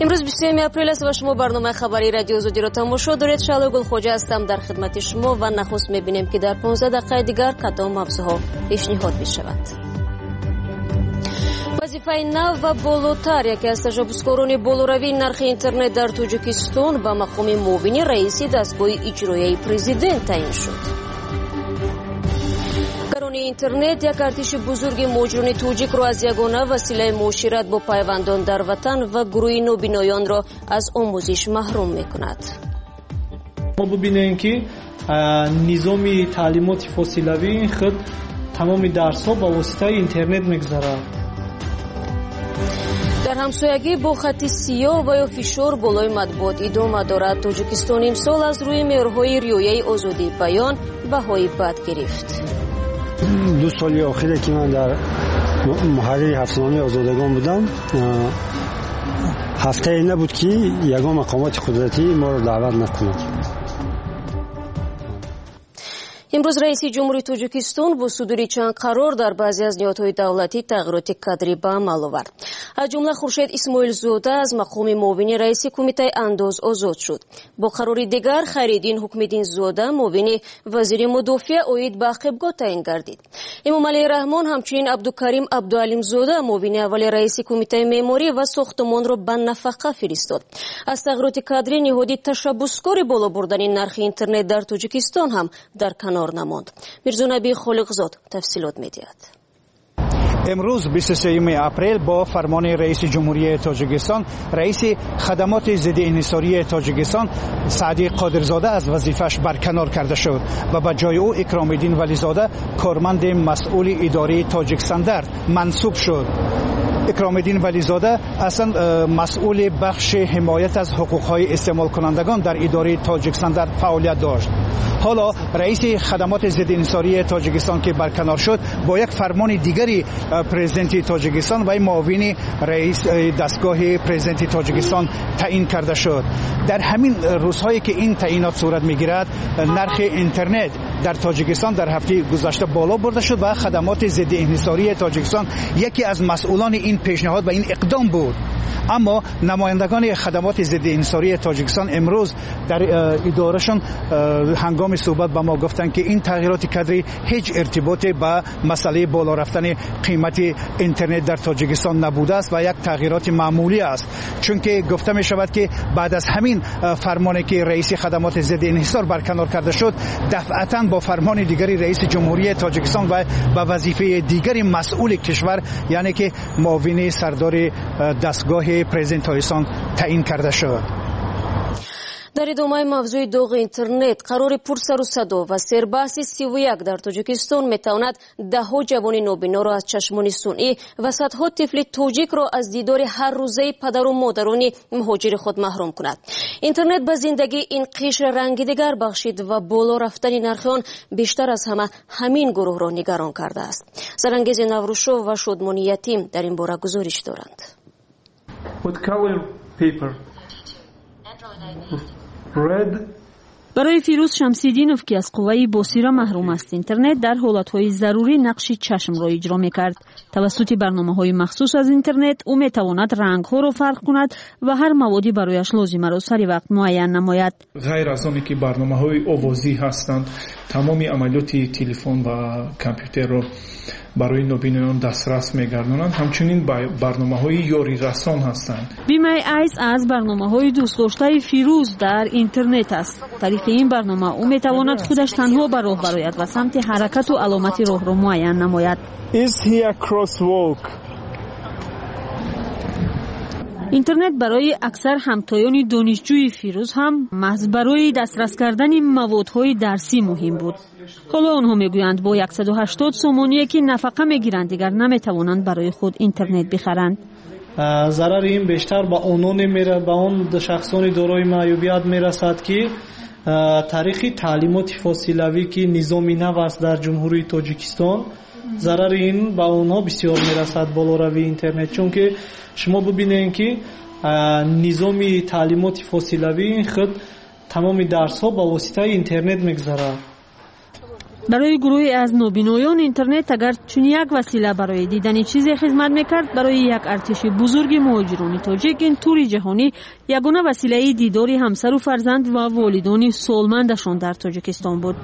امروز 23 اپریل است و شما برنامه خبری رادیو آزادی را تماشا دارید. شعله گلخوجه هستم در خدمت شما و نخست می‌بینیم که در 15 دقیقه دیگر کدام موضوعها پیشنهاد می‌شود. وظیفه نو و بالاتر یکی از تشبسکاران بالوروی نرخ اینترنت در تاجیکستان به مقام معاون رئیس دستگاه اجرایی پرزیدنت تعیین شد. گرانی اینترنت یک ارتش بزرگ مهاجران تاجیک را از یگانه وسیله معاشرت با پیوندان در وطن و گروه نابینایان را از آموزش محروم می‌کند. ما ببینیم که نظام تعلیمات فاصلوی خود تمام درس‌ها با واسطه اینترنت می‌گذرد. در همسایگی با خط سیاه و یا فشار بالای مطبوعات ادامه دارد. تاجیکستان امسال از روی معیارهای ریایه آزادی بیان بهای بد گرفت. 2 سال آخری که من در محرر هفته‌نامه آزادگان بودم، هفته ای نبود که یگان مقامات قدرتی ما را دعوت نکنند. امروز رئیس جمهوری تاجیکستان با صدور چند قرار در بعضی از نهادهای دولتی تغییرات کادری به عمل آورد. از جمله خورشید اسماعیل زاده از مقام معاون رئیس کمیته انداز آزاد شد. با قرار دیگر خیرالدین حکم‌الدین زاده معاون وزیر مدافع عاید به عقبگاه تعیین گردید. امام علی رحمان همچنین عبدالکریم عبدالعلیم زاده معاون اول رئیس کمیته معماری و ساختمان را به نفقه فرستاد. از تغییرات کادری نهاد تشبسکار بالا بردن نرخ اینترنت در تاجیکستان هم در کنار نماند. میرزا نبی خالقزاد تفصیلات می‌دهد. امروز 23 اپریل با فرمان رئیس جمهوری تاجیکستان رئیس خدمات ضد انحصاری تاجیکستان سعدی قادرزاده از وظیفش برکنار کرده شد و به جای او اکرام الدین ولیزاده کارمند مسئول اداره تاجیکستاندرد منصوب شد. اکرام الدین ولیزاده اصلا مسئول بخش حمایت از حقوق‌های استعمال کنندگان در اداره تاجیکستاندرد فعالیت داشت. حالا رئیس خدمات ضد انحصاری تاجیکستان که برکنار شد با یک فرمان دیگری پرزیدنت تاجیکستان و معاون رئیس دستگاه پرزیدنت تاجیکستان تعیین کرده شد. در همین روزهایی که این تعیینات صورت میگیرد، نرخ اینترنت در تاجیکستان در هفته گذشته بالا برده شد و خدمات ضد انحصاری تاجیکستان یکی از مسئولان این پیشنهاد و این اقدام بود. اما نمایندگان خدمات ضد انحصاری تاجیکستان امروز در ادارهشون هنگام صحبت با ما گفتند که این تغییرات کادری هیچ ارتباطی با مسئله بالا رفتن قیمت اینترنت در تاجیکستان نبوده است و یک تغییرات معمولی است، چون که گفته می شود که بعد از همین فرمانی که رئیس خدمات ضد انحصار برکنار کرده شد، دفعتاً با فرمان دیگری رئیس جمهوری تاجیکستان و به وظیفه دیگری مسئول کشور، یعنی که معاون سردار دستگاه پرزیدنت تاجیکستان تعیین کرده شد. در ادامه موضوع داغ اینترنت، قرار پرسر و صدا و سربحث 31 در تاجیکستان میتواند دهها جوان نابینا را از چشمان صنعی و صدها طفل تاجیک را از دیدار هر روزه پدر و مادران مهاجر خود محروم کند. اینترنت به زندگی این قشر رنگ دیگر بخشید و بالا رفتن نرخ آن بیشتر از همه همین گروه را نگران کرده است. سرانگیز نوروشو و شادمان یتیم در این باره گزارش دارند. برای فیروز شمسیدینوف که از قوه بصیره محروم است، اینترنت در حالتهای ضروری نقش چشم را اجرا می‌کرد. توسط برنامه‌های مخصوص از اینترنت او می‌تواند رنگ‌ها را فرق کند و هر موادی برایش لازمه را سری وقت معین نماید. غیر از آنی که برنامه‌های آوازی هستند، تمام عملیات تلفن و کامپیوتر را برای نابینایان دسترس می‌گردانند. همچنین برنامه‌های یاری رسان هستند. بیمه ایس از برنامه‌های دوست داشته فیروز در اینترنت است. طریق این برنامه او می‌تواند خودش تنها به راه براید و سمت حرکت و علامت راه را معین نماید. اینترنت برای اکثر همتایان دانشجوی فیروز هم محض برای دسترس کردن موادهای درسی مهم بود. حالا آنها میگویند با 180 سومونی که نفقه میگیرند دیگر نمیتوانند برای خود اینترنت بخرند. ضرر این بیشتر با آنان میره، با اون شخصان دارای معیوبیت میرسد که طریق تعلیمات فاصلوی که نظامی نو است در جمهوری تاجیکستان، ضرر این با اونها بسیار میرسد بالا روی اینترنت. چون که شما ببینید که نظام تعلیمات فاصلوی خود تمام درس ها با واسطه اینترنت میگذره. برای گروهی از نابینایان اینترنت اگر چون یک وسیله برای دیدن چیزی خدمت میکرد، برای یک ارتش بزرگ مهاجران تاجیک این تور جهانی یگانه وسیله دیداری همسر و فرزند و والدان سالمندشان در تاجیکستان بود.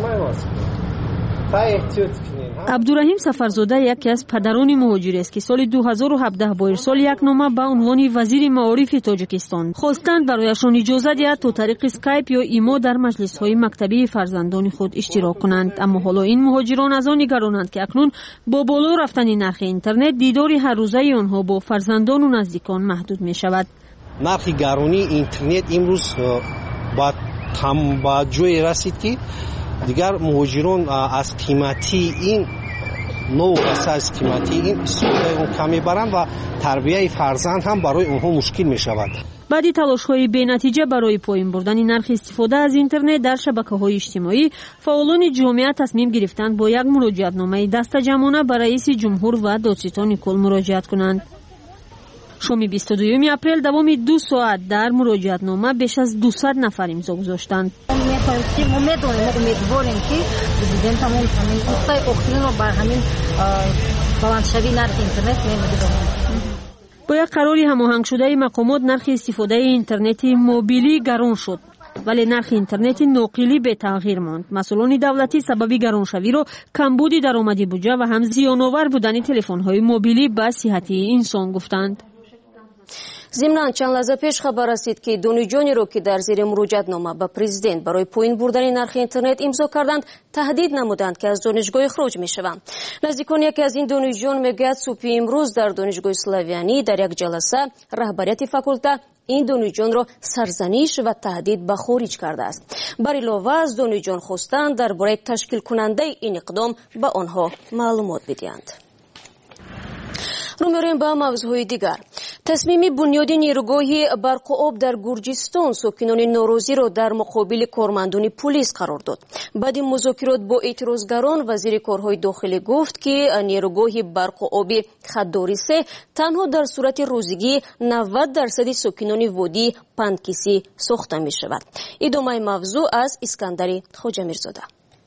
عبدالرحیم سفرزاده یکی از پدران مهاجری است که سال 2017 با ارسال یک نامه به عنوان وزیر معارف تاجیکستان خواستند برایشان اجازه دهد تا طریق اسکایپ یا ایمو در مجلس‌های مکتبی فرزندان خود اشتراک کنند. اما حالا این مهاجران از آن نگرانند که اکنون با بالا رفتن نرخ اینترنت دیداری هر روزه آنها با فرزندان و نزدیکان محدود می شود. نرخ گرانی اینترنت امروز با جای رسید که دیگر مهاجران از قیمتی این نوع از قیمتی این استفاده اون کمی برند و تربیت فرزند هم برای اونها مشکل می شود. بعد تلاش‌های بی‌نتیجه برای پایین بردن نرخ استفاده از اینترنت در شبکه‌های اجتماعی، فعالان جامعه تصمیم گرفتند با یک مراجعتنامه دسته‌جمعانه به رئیس جمهور و دادستان کل مراجعت کنند. شام 22 اپریل دوام 2 ساعت در مراجعتنامه بیش از 200 نفر امضا گذاشتند. امیدواریم که پرزیدنت همون اخیرین رو بر همین بلندشوی نرخ اینترنت می‌دهند. با یک قراری هماهنگ شده مقامات نرخ استفاده اینترنت موبیلی گران شد، ولی نرخ اینترنت ناقلی به تغییر ماند. مسئولان دولتی سبب گرانشوی را کمبود درآمد بودجه و هم زیان‌آور بودن تلفن‌های موبیلی به صحت انسان گفتند. ضمناً چند لحظه پیش خبر رسید که دانشجویانی را که در زیر مراجعتنامه به پرزیدنت برای پایین بردن نرخ اینترنت امضا کردند تهدید نمودند که از دانشگاه اخراج میشوند. نزدیکان یکی از این دانشجویان میگوید صبح امروز در دانشگاه اسلاویانی در یک جلسه رهبریت فاکولته این دانشجویان را سرزنش و تهدید به خارج کرده است. بر علاوه از دانشجویان خواستند درباره تشکیل کننده این اقدام به آنها معلومات بدهند. رو می‌ریم به موضوع دیگر. تصمیم بنیادی نیروگاه برق و آب در گرجستان ساکنان ناراضی را در مقابل کارمندان پلیس قرار داد. بعد مذاکرات با اعتراضگران وزیر کارهای داخلی گفت که نیروگاه برق و آب خداری 3 تنها در صورت روزگی 90% ساکنان وادی پندکیسی ساخته می شود. ادامه موضوع از اسکندر خواجه‌میرزاده.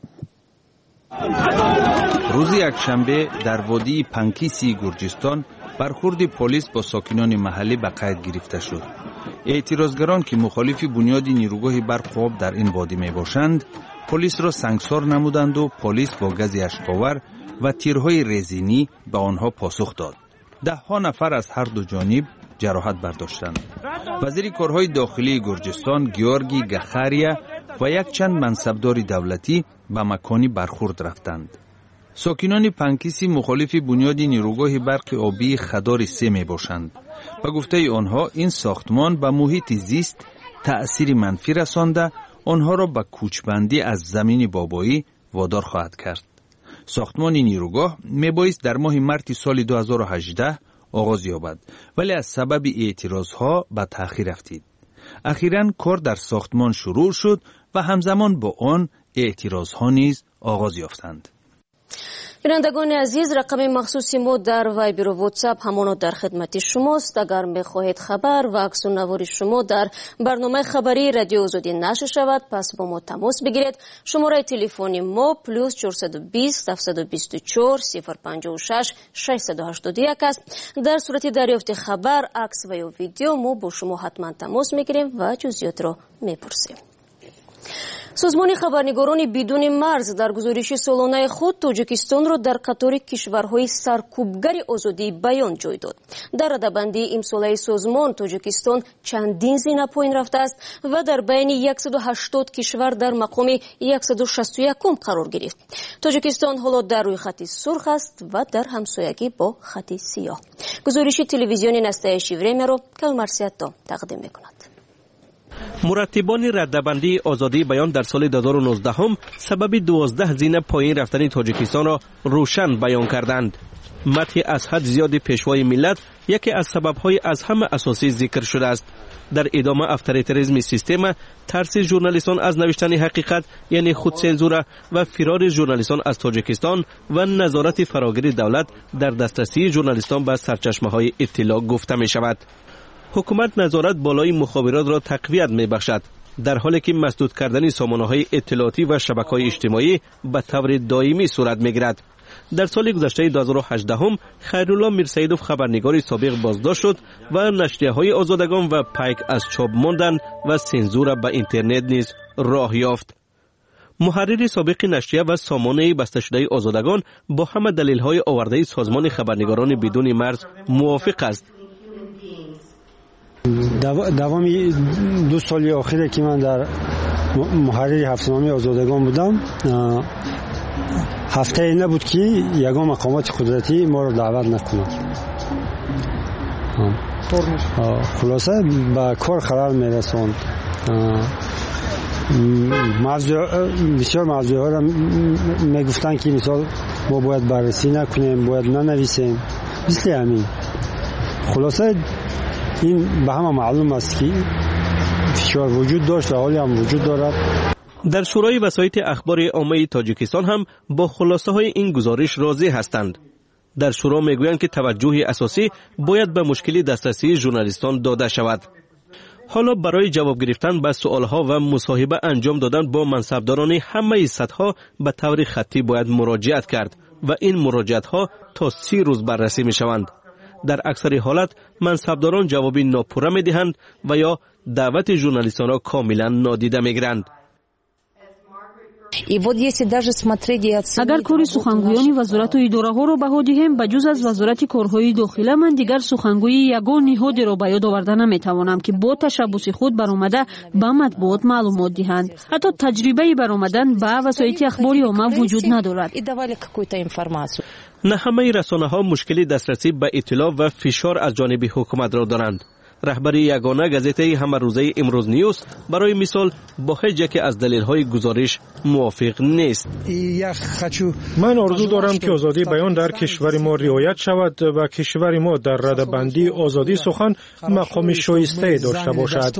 روز یکشنبه در وادی پنکیسی گرجستان برخورد پلیس با ساکنان محلی به قید گرفته شد. اعتراضگران که مخالف بنیاد نیروگاه برق و آب در این وادی می باشند، پلیس را سنگسار نمودند و پلیس با گاز اشک‌آور و تیرهای رزینی به آنها پاسخ داد. 10 نفر از هر دو جانب جراحت برداشتند. وزیر کارهای داخلی گرجستان گیورگی گخاریا و یک چند منصبدار دولتی به مکانی برخورد رفتند. ساکنان پنکیسی مخالف بنیاد نیروگاه برق آبی خدار 3 می باشند. به گفته آنها این ساختمان به محیط زیست تأثیر منفی رسانده آنها را به کوچبندی از زمین بابایی وادار خواهد کرد. ساختمان نیروگاه می بایست در ماه مارس سال 2018 آغاز یابد، ولی از سبب اعتراضها به تأخیر رفتید. اخیراً کار در ساختمان شروع شد و همزمان با آن اعتراضها نیز آغاز یافتند. بینندگان عزیز، رقم مخصوصی ما در وایبر و واتساپ همانا در خدمت شماست. اگر می‌خواهید خبر و عکس العمل شما در برنامه خبری رادیو آزادی نشر شود، پس با ما تماس بگیرید. شماره تلفن ما +420 724 056 681 است. در صورت دریافت خبر، عکس و یا ویدیو ما با شما حتما تماس می‌گیریم و جزئیات را می‌پرسیم. سازمان خبرنگاران بدون مرز در گزارش سالانه خود تاجیکستان را در قطار کشورهای سرکوبگر آزادی بیان جای داد. در رده‌بندی امساله سازمان تاجیکستان چندین زینه پایین رفته است و در بین 180 کشور در مقام 161 قرار گرفت. تاجیکستان حالا در روی خط سرخ است و در همسایگی با خط سیاه. گزارش تلویزیون نستایشی وریم را کلمرسیتا تقدیم می‌کند. مرتبان رده‌بندی آزادی بیان در سال 2019 سبب 12 زینه پایین رفتن تاجیکستان را روشن بیان کردند. مدح از حد زیاد پیشوای ملت یکی از سبب‌های از همه اساسی ذکر شده است. در ادامه افطاریتریزم سیستم، ترس ژورنالیستان از نوشتن حقیقت یعنی خودسانسور و فرار ژورنالیستان از تاجیکستان و نظارت فراگیر دولت در دسترسی ژورنالیستان به سرچشمه‌های اطلاع گفته می شود. حکومت نظارت بالای مخابرات را تقویت می بخشد. در حالی که مسدود کردن سامانه‌های اطلاعاتی و شبکه‌های اجتماعی به طور دائمی صورت می‌گیرد. در سال گذشته 2018 خیرالله میرسیدوف خبرنگار سابق بازداشت شد و نشریه‌های آزادگان و پیک از چاپ ماندن و سانسور به اینترنت نیز راه یافت. محرر سابق نشریه و سامانه بسته شده آزادگان با همه دلیل‌های آورده سازمان خبرنگاران بدون مرز موافق است. دوام 2 سال اخیری که من در محرر هفته‌نامه آزادگان بودم، هفته ای نبود که یگان مقامات قدرتی ما رو دعوت نکنند. خلاصه به کار خلل میرسوند. بسیار موضوعها را میگفتن که مثال ما باید بررسی نکنیم، باید ننویسیم، مثل همین. خلاصه این به همه معلوم است که فشار وجود داشت و حالی هم وجود دارد. در شورای وسایط اخبار عامه تاجیکستان هم با خلاصه های این گزارش راضی هستند. در شورا میگویند که توجه اساسی باید به مشکل دسترسی ژورنالیستان داده شود. حالا برای جواب گرفتن به سوالها و مصاحبه انجام دادن با منصبداران همه سطح‌ها به طور خطی باید مراجعت کرد و این مراجعت‌ها تا 30 روز بررسی می‌شوند. در اکثر حالت منصبداران جوابی ناپوره می‌دهند و یا دعوت ژورنالیستان را کاملا نادیده می‌گیرند. اگر کاری سخنگویان وزارت و اداره‌ها را بها دهیم، بجز از وزارت کارهای داخله من دیگر سخنگوی یگان نهادی را به یاد آورده نمی‌توانم که با تشبث خود برآمده به مطبوعات معلومات دهند. حتی تجربه برآمدن به وسایط اخبار عامه وجود ندارد. نه همه رسانه‌ها مشکلی دسترسی به اطلاع و فشار از جانب حکومت را دارند. رهبر یگانه گازیته همه روزه امروز نیوز برای مثال با هیچ یک از دلیل‌های گزارش موافق نیست. من آرزو دارم که آزادی بیان در کشور ما رعایت شود و کشور ما در رده‌بندی آزادی سخن مقام شایسته داشته باشد.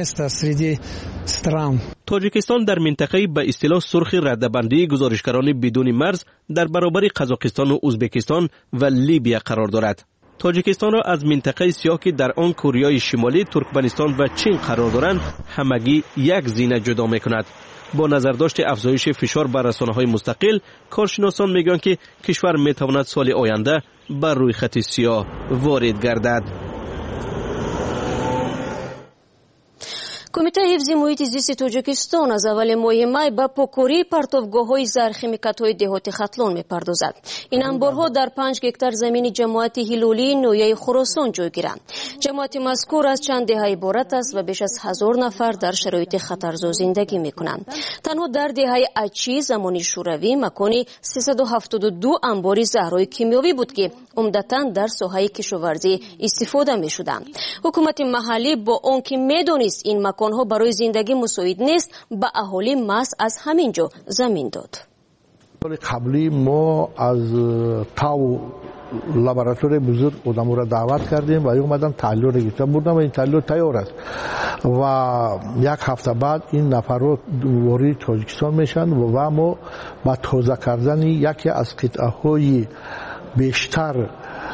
تاجیکستان در منطقه به اصطلاح سرخ رده‌بندی گزارشگران بدون مرز در برابر قزاقستان و ازبکستان و لیبیا قرار دارد. تاجیکستان را از منطقه سیاه که در آن کوریای شمالی، ترکمنستان و چین قرار دارند همگی یک زینه جدا می‌کند. با نظرداشت افزایش فشار بر رسانه‌های مستقل، کارشناسان میگویند که کشور میتواند سال آینده بر روی خط سیاه وارد گردد. کمیته حفظ محیط زیست تاجیکستان از اول ماه می به پاکاری پرتوگاه‌های زرخیمیکات‌های دهات خطلان می‌پردازد. این انبارها در 5 گکتار زمین جماعت هیلولی نویه خراسان جای گیرند. جماعت مذکور از چند دهه عبارت است و بیش از 1000 نفر در شرایط خطرزا زندگی می‌کنند. تنها در دهه اچی زمانی شوروی مکانی 372 انبار زهرهای کیمیاوی بود که عمدتاً در ساحه کشاورزی استفاده می‌شدند. حکومت محلی با آنکه می‌دانست این مکانها برای زندگی مساعد نیست، به اهالی محض از همینجا زمین داد. قبلی ما از تاو لابراتوری بزرگ آدم‌ها را دعوت کردیم و اومدن تحلیل را گرفتن بردن و این تحلیل تیار است و یک هفته بعد این نفرات وارد تاجیکستان میشن و ما با تازه کردن یکی از قطعه‌های بیشتر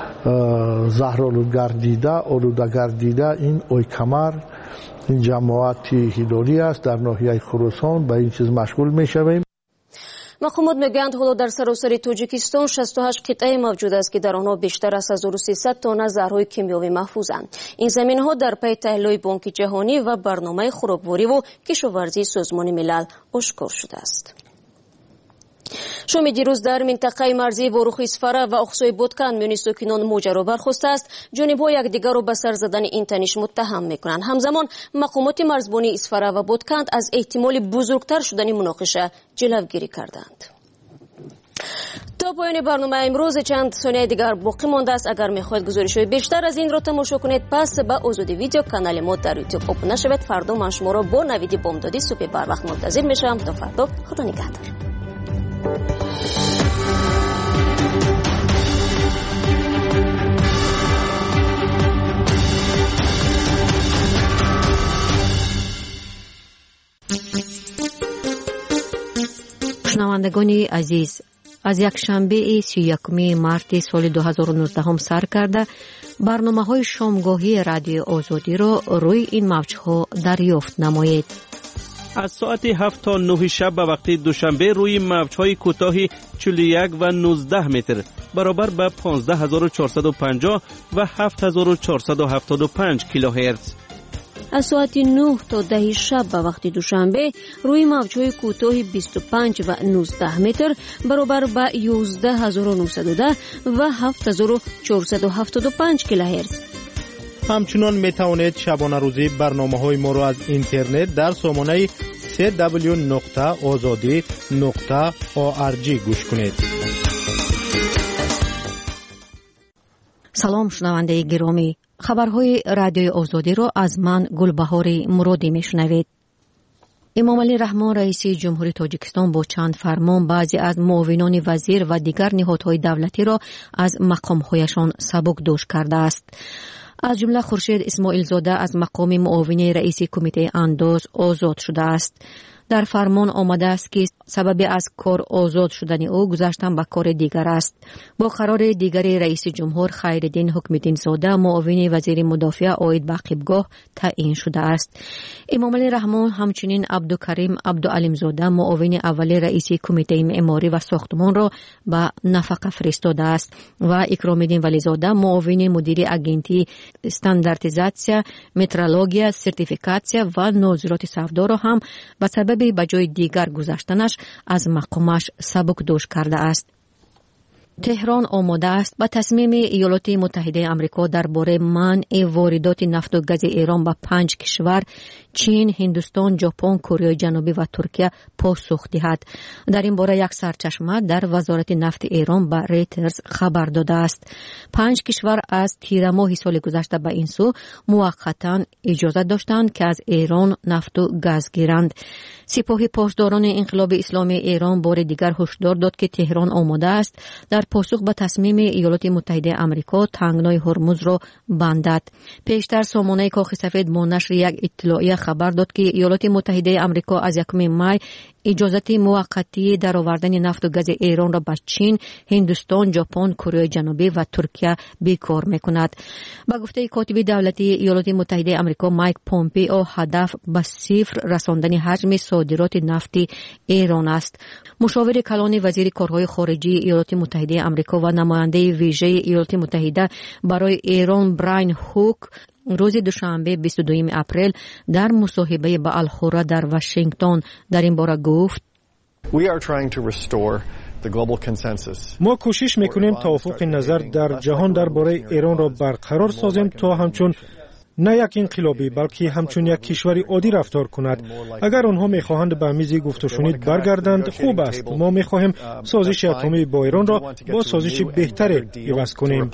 آلوده گردیده این اویکمر، این جماعت هیلولی است در ناحیه خراسان، به این چیز مشغول میشویم. مقامات میگویند حالا در سراسر تاجیکستان 68 قطعه موجود است که در آنها بیشتر از 1300 تن زهرهای کیمیاوی محفوظند. این زمین‌ها در پی تحلیل بانک جهانی و برنامه خرابواری و کشاورزی سازمان ملل آشکار شده است. شام دیروز در منطقه مرزی ورخ اسفره و اقصای بودکان میان ساکنان ماجرا برخاسته است. جانب‌ها یکدیگر را به سر زدن این تنش متهم می‌کنند. همزمان مقامات مرزبانی اسفره و بودکان از احتمال بزرگتر شدن مناقشه جلوگیری کردند. تا پایان برنامه امروز چند ثانیه دیگر باقی مانده است. اگر می‌خواهید گزارش‌های بیشتر از این را تماشا کنید، پس به آزادی ویدیو کانال ما در یوتیوب ابونه شوید. فردا من شما را با نوید بامدادی صبح بر وقت منتظر میشم. تا فردا، خدا نگهدار. شنوندگان عزیز، از یک شنبه 31 مارت سال 2019 سر کرده برنامه‌های شامگاهی رادیو آزادی را روی این موج‌ها دریافت نمایید. از ساعت 7 تا 9 شب به وقت دوشنبه روی موج‌های کوتاه 41 و 19 متر برابر به 15450 و 7475 کیلوهرتز. از ساعت 9 تا 10 شب به وقت دوشنبه روی موج‌های کوتاه 25 و 19 متر برابر به 11910 و 7475 کیلوهرتز. همچنان می توانید شبانه روزی برنامه‌های ما را از اینترنت در سامانه www.azadi.org گوش کنید. سلام شنونده گرامی، خبرهای رادیوی آزادی را از من گلبهار مرادی میشنوید. امام علی رحمان رئیس جمهوری تاجیکستان با چند فرمان بعضی از معاونان وزیر و دیگر نهادهای دولتی را از مقام‌هایشان سبکدوش کرده است. از جمله خورشید اسماعیل زاده از مقام معاون رئیس کمیته اندوز آزاد شده است. در فرمان آمده است که سبب از کار آزاد شدن او گذاشتن به کار دیگر است. با قرار دیگری رئیس جمهور خیرالدین حکم‌الدین زاده معاون وزیر مدافع عاید به قبگاه تعیین شده است. امام علی رحمان همچنین عبدالکریم عبدالعلیم زاده معاون اول رئیس کمیته معماری و ساختمان را به نفقه فرستاده است و اکرام‌الدین ولی زاده معاون مدیر اگنتی استانداردیزاسیا، مترولوژی، سرتیفیکاسیا و نظارت سودا را هم به سبب به جای دیگر گذاشتنش از مقامش سبکدوش کرده است. تهران آماده است با تصمیم ایالات متحده آمریکا درباره منع واردات نفت و گاز ایران به 5 کشور چین، هندوستان، ژاپن، کره جنوبی و ترکیه پاسخ دهد. در این باره یک سرچشمه در وزارت نفت ایران به ریترز خبر داده است. 5 کشور از تیر ماه سال گذشته به این سو موقتا اجازه داشتند که از ایران نفت و گاز گیرند. سپاه پاسداران انقلاب اسلامی ایران بار دیگر هشدار داد که تهران آماده است در پاسخ به تصمیم ایالات متحده آمریکا تنگنای هرمز را بندد. پیشتر سامانه کاخ سفید با نشر یک اطلاعیه خبر داد که ایالات متحده آمریکا از 1 می اجازت موقتی در آوردن نفت و گاز ایران را به چین، هندوستان، ژاپن، کره جنوبی و ترکیه بیکار می‌کند. با گفته کاتب دولتی ایالات متحده آمریکا مایک پومپئو هدف به صفر رساندن حجم صادرات نفت ایران است. مشاور کلان وزیر کارهای خارجی ایالات متحده آمریکا و نماینده ویژه ایالات متحده برای ایران براین هوک روز دوشنبه 22 اپریل در مصاحبه با الخوره در واشنگتن در این باره گفت: ما کوشش میکنیم توافق نظر در جهان درباره ایران را برقرار سازیم تا همچون نه یک انقلابی بلکه همچون یک کشور عادی رفتار کند. اگر آنها میخواهند به میز گفت و شنید برگردند خوب است. ما میخواهیم سازش اتمی با ایران را با سازش بهتری عوض کنیم.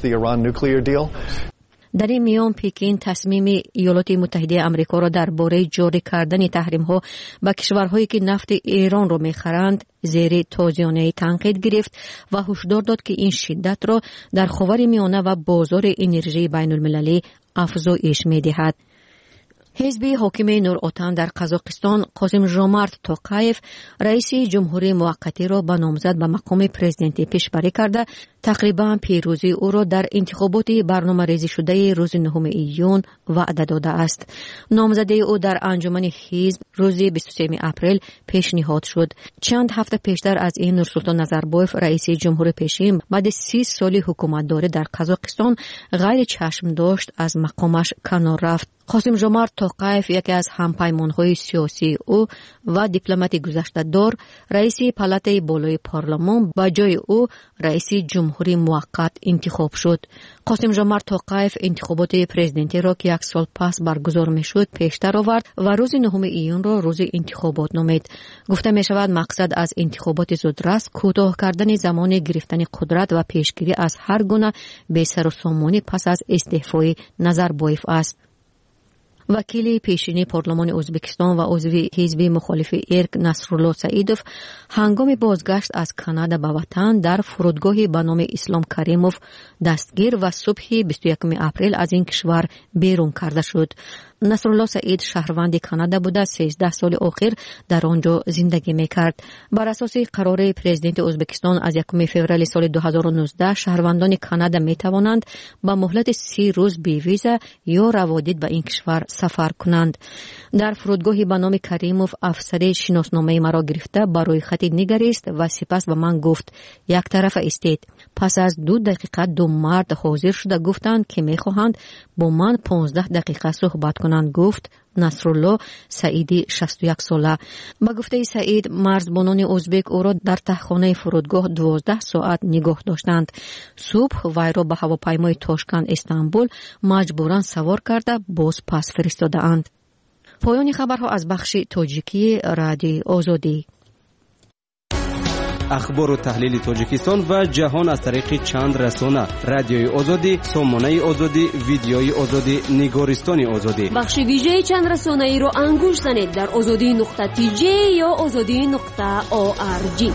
در این میان پکین تصمیم ایالات متحده آمریکا را درباره جاری کردن تحریم‌ها به کشورهایی که نفت ایران را می‌خرند زیر تازیانه تنقید گرفت و هشدار داد که این شدت را در خاورمیانه و بازار انرژی بین‌المللی افزایش می‌دهد. حزب حاکم نوراتن در قزاقستان قاسم ژومارت توقایف رئیس جمهوری موقتی را به نامزد به مقام پرزیدنتی پیشبری کرده تقریبا پیروزی او را در انتخابات برنامه‌ریزی شده روز 9 ایون وعده داده است. نامزدی او در انجمن حزب روز 23 اپریل پیشنهاد شد. چند هفته پیشتر از این نورسلطان نظربایف رئیس جمهور پیشین بعد 30 سال حکومتداری در قزاقستان غیر چشم داشت از مقامش کنار رفت. قاسم ژومارت توقایف یکی از همپیمان‌های سیاسی او و دیپلمات گذشته دار رئیس پالاتای بالای پارلمان با جای او رئیس جمهوری موقت انتخاب شد. قاسم ژومارت توقایف انتخابات پرزیدنتی را که 1 سال پس برگزار می‌شد پیشتر آورد و روز 9 ایون را روز انتخابات نامید. گفته می‌شود مقصد از انتخابات زودرس کوتاه کردن زمان گرفتن قدرت و پیشگیری از هر گونه بی‌سر و سامانی پس از استعفای نظربایف است. وکیل پیشینی پارلمان ازبکستان و عضو حزب مخالف ارگ نصرالله سعیدوف هنگام بازگشت از کانادا به وطن در فرودگاهی به نام اسلام کریموف دستگیر و صبح 21 اپریل از این کشور بیرون کرده شد. نصرالله سعید شهروند کانادا بوده 13 سال اخیر در آنجا زندگی میکرد. بر اساس قرار پرزیدنت ازبکستان از 1 فوریه سال 2019 شهروندان کانادا می توانند با مهلت 30 روز بی ویزا یا روادید به این کشور سفر کنند. در فرودگاهی به نام کریموف افسر شناسنامه مرا گرفته برای خط نگریست و سپس به من گفت یک طرف استید. پس از 2 دقیقه 2 مرد حاضر شده گفتند که میخواهند با من 15 دقیقه صحبت کنند، گفت نصرالله سعیدی 61 ساله. با گفته سعید مرزبانان ازبک او را در تهخانه فرودگاه 12 ساعت نگاه داشتند. صبح وی را به هواپیمای تاشکند استانبول مجبوران سوار کرده باز پس فرستادند. پایان خبرها از بخش تاجیکی رادیوی آزادی. اخبار و تحلیل تاجیکستان و جهان از طریق چند رسانه: رادیوی آزادی، سامانه آزادی، ویدیوی آزادی، نگارستان آزادی. بخش ویژه چند رسانه ای رو انگوش زنید در azadi.tj یا azadi.org.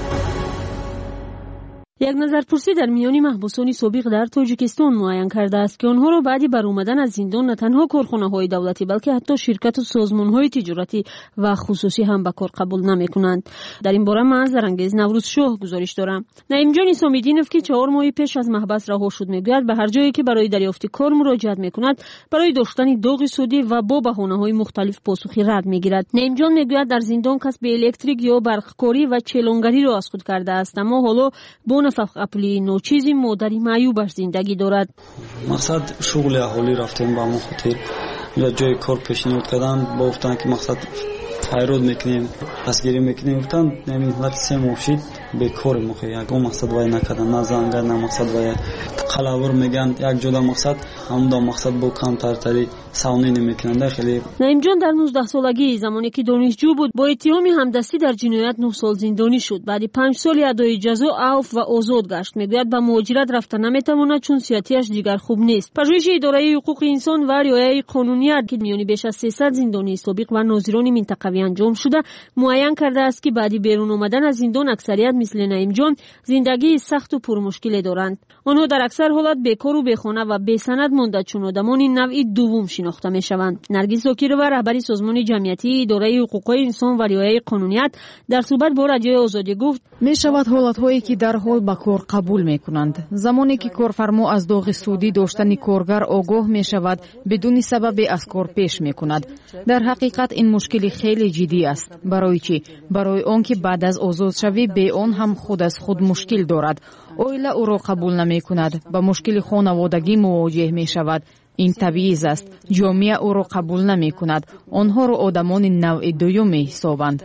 یک نظرپرسی در میان محبوسان سابق در تاجیکستان معین کرده است که آنها را بعد برآمدن از زندان نه تنها کارخانه‌های دولتی بلکه حتی شرکت و سازمان‌های تجارتی و خصوصی هم به کار قبول نمی‌کنند. در این باره من زرانگیز نوروزشاه گزارش دارم. نعیم جان سامیدینوف که 4 ماه پیش از محبس رها شد میگوید به هر جایی که برای دریافت کار مراجعت می‌کند برای داشتن داغ سودی و با بهانه‌های مختلف پاسخی رد می‌گیرد. نعیم جان میگوید در زندان کسب الکتریک یا برقکاری و چلانگری را از خود کرده است، اما حالا فقط اپلی نوچیزی مادری معیوبش زندگی دارد. مقصد شغل اهالی رفتیم با ما خاطر یا جای کار پیشنهاد کردن با گفتن که مقصد فیرود میکنیم دستگیری میکنیم گفتن نمی حالت 3 ماه شد بیکار مخی یک مقصد وای نکردن نه زنگر نه مقصد وای قلاور میگن یک جدا مقصد همون مقصد با کم تری ساونی نمیکنن. خیلی نعیم جان در 19 سالگی زمانی که دانشجو بود با اتهام همدستی در جنایت 9 سال زندانی شد. بعد 5 سال ادای جزا عفو و آزاد گشت. میگوید به مهاجرت رفتن نمیتواند چون صحتش دیگر خوب نیست. پژوهش اداره حقوق انسان و رعایت قانونیت که میانی بیش از 300 زندانی سابق و ناظران منطقوی انجام شده معین کرده است که بعد بیرون آمدن از زندان اکثریت مثل نعیم جان زندگی سخت و پرمشکل دارند. آنها در اکثر حالات بیکار و بیخانه و بی‌سند مانده چون آدمان نوع دوم شناخته میشوند. نرگس زاکیرova رهبر سازمان جمعیتی اداره حقوق انسان و رعایت قانونیت در صحبت با رادیوی آزادی گفت میشود حالت‌هایی که در حال به کار قبول میکنند. زمانی که کارفرما از داغ سودی داشتن کارگر آگاه میشود بدون سبب از کار پیش میکند. در حقیقت این مشکلی خیلی جدی است. برای چی؟ برای آنکه بعد از آزاد شوی به آن هم خود از خود مشکل دارد. اویلا او را قبول نمی کند. با مشکل خانوادگی مواجه می شود. این طبیعی است. جامعه او را قبول نمی کند. آنها را آدمان نوع دوم حسابند.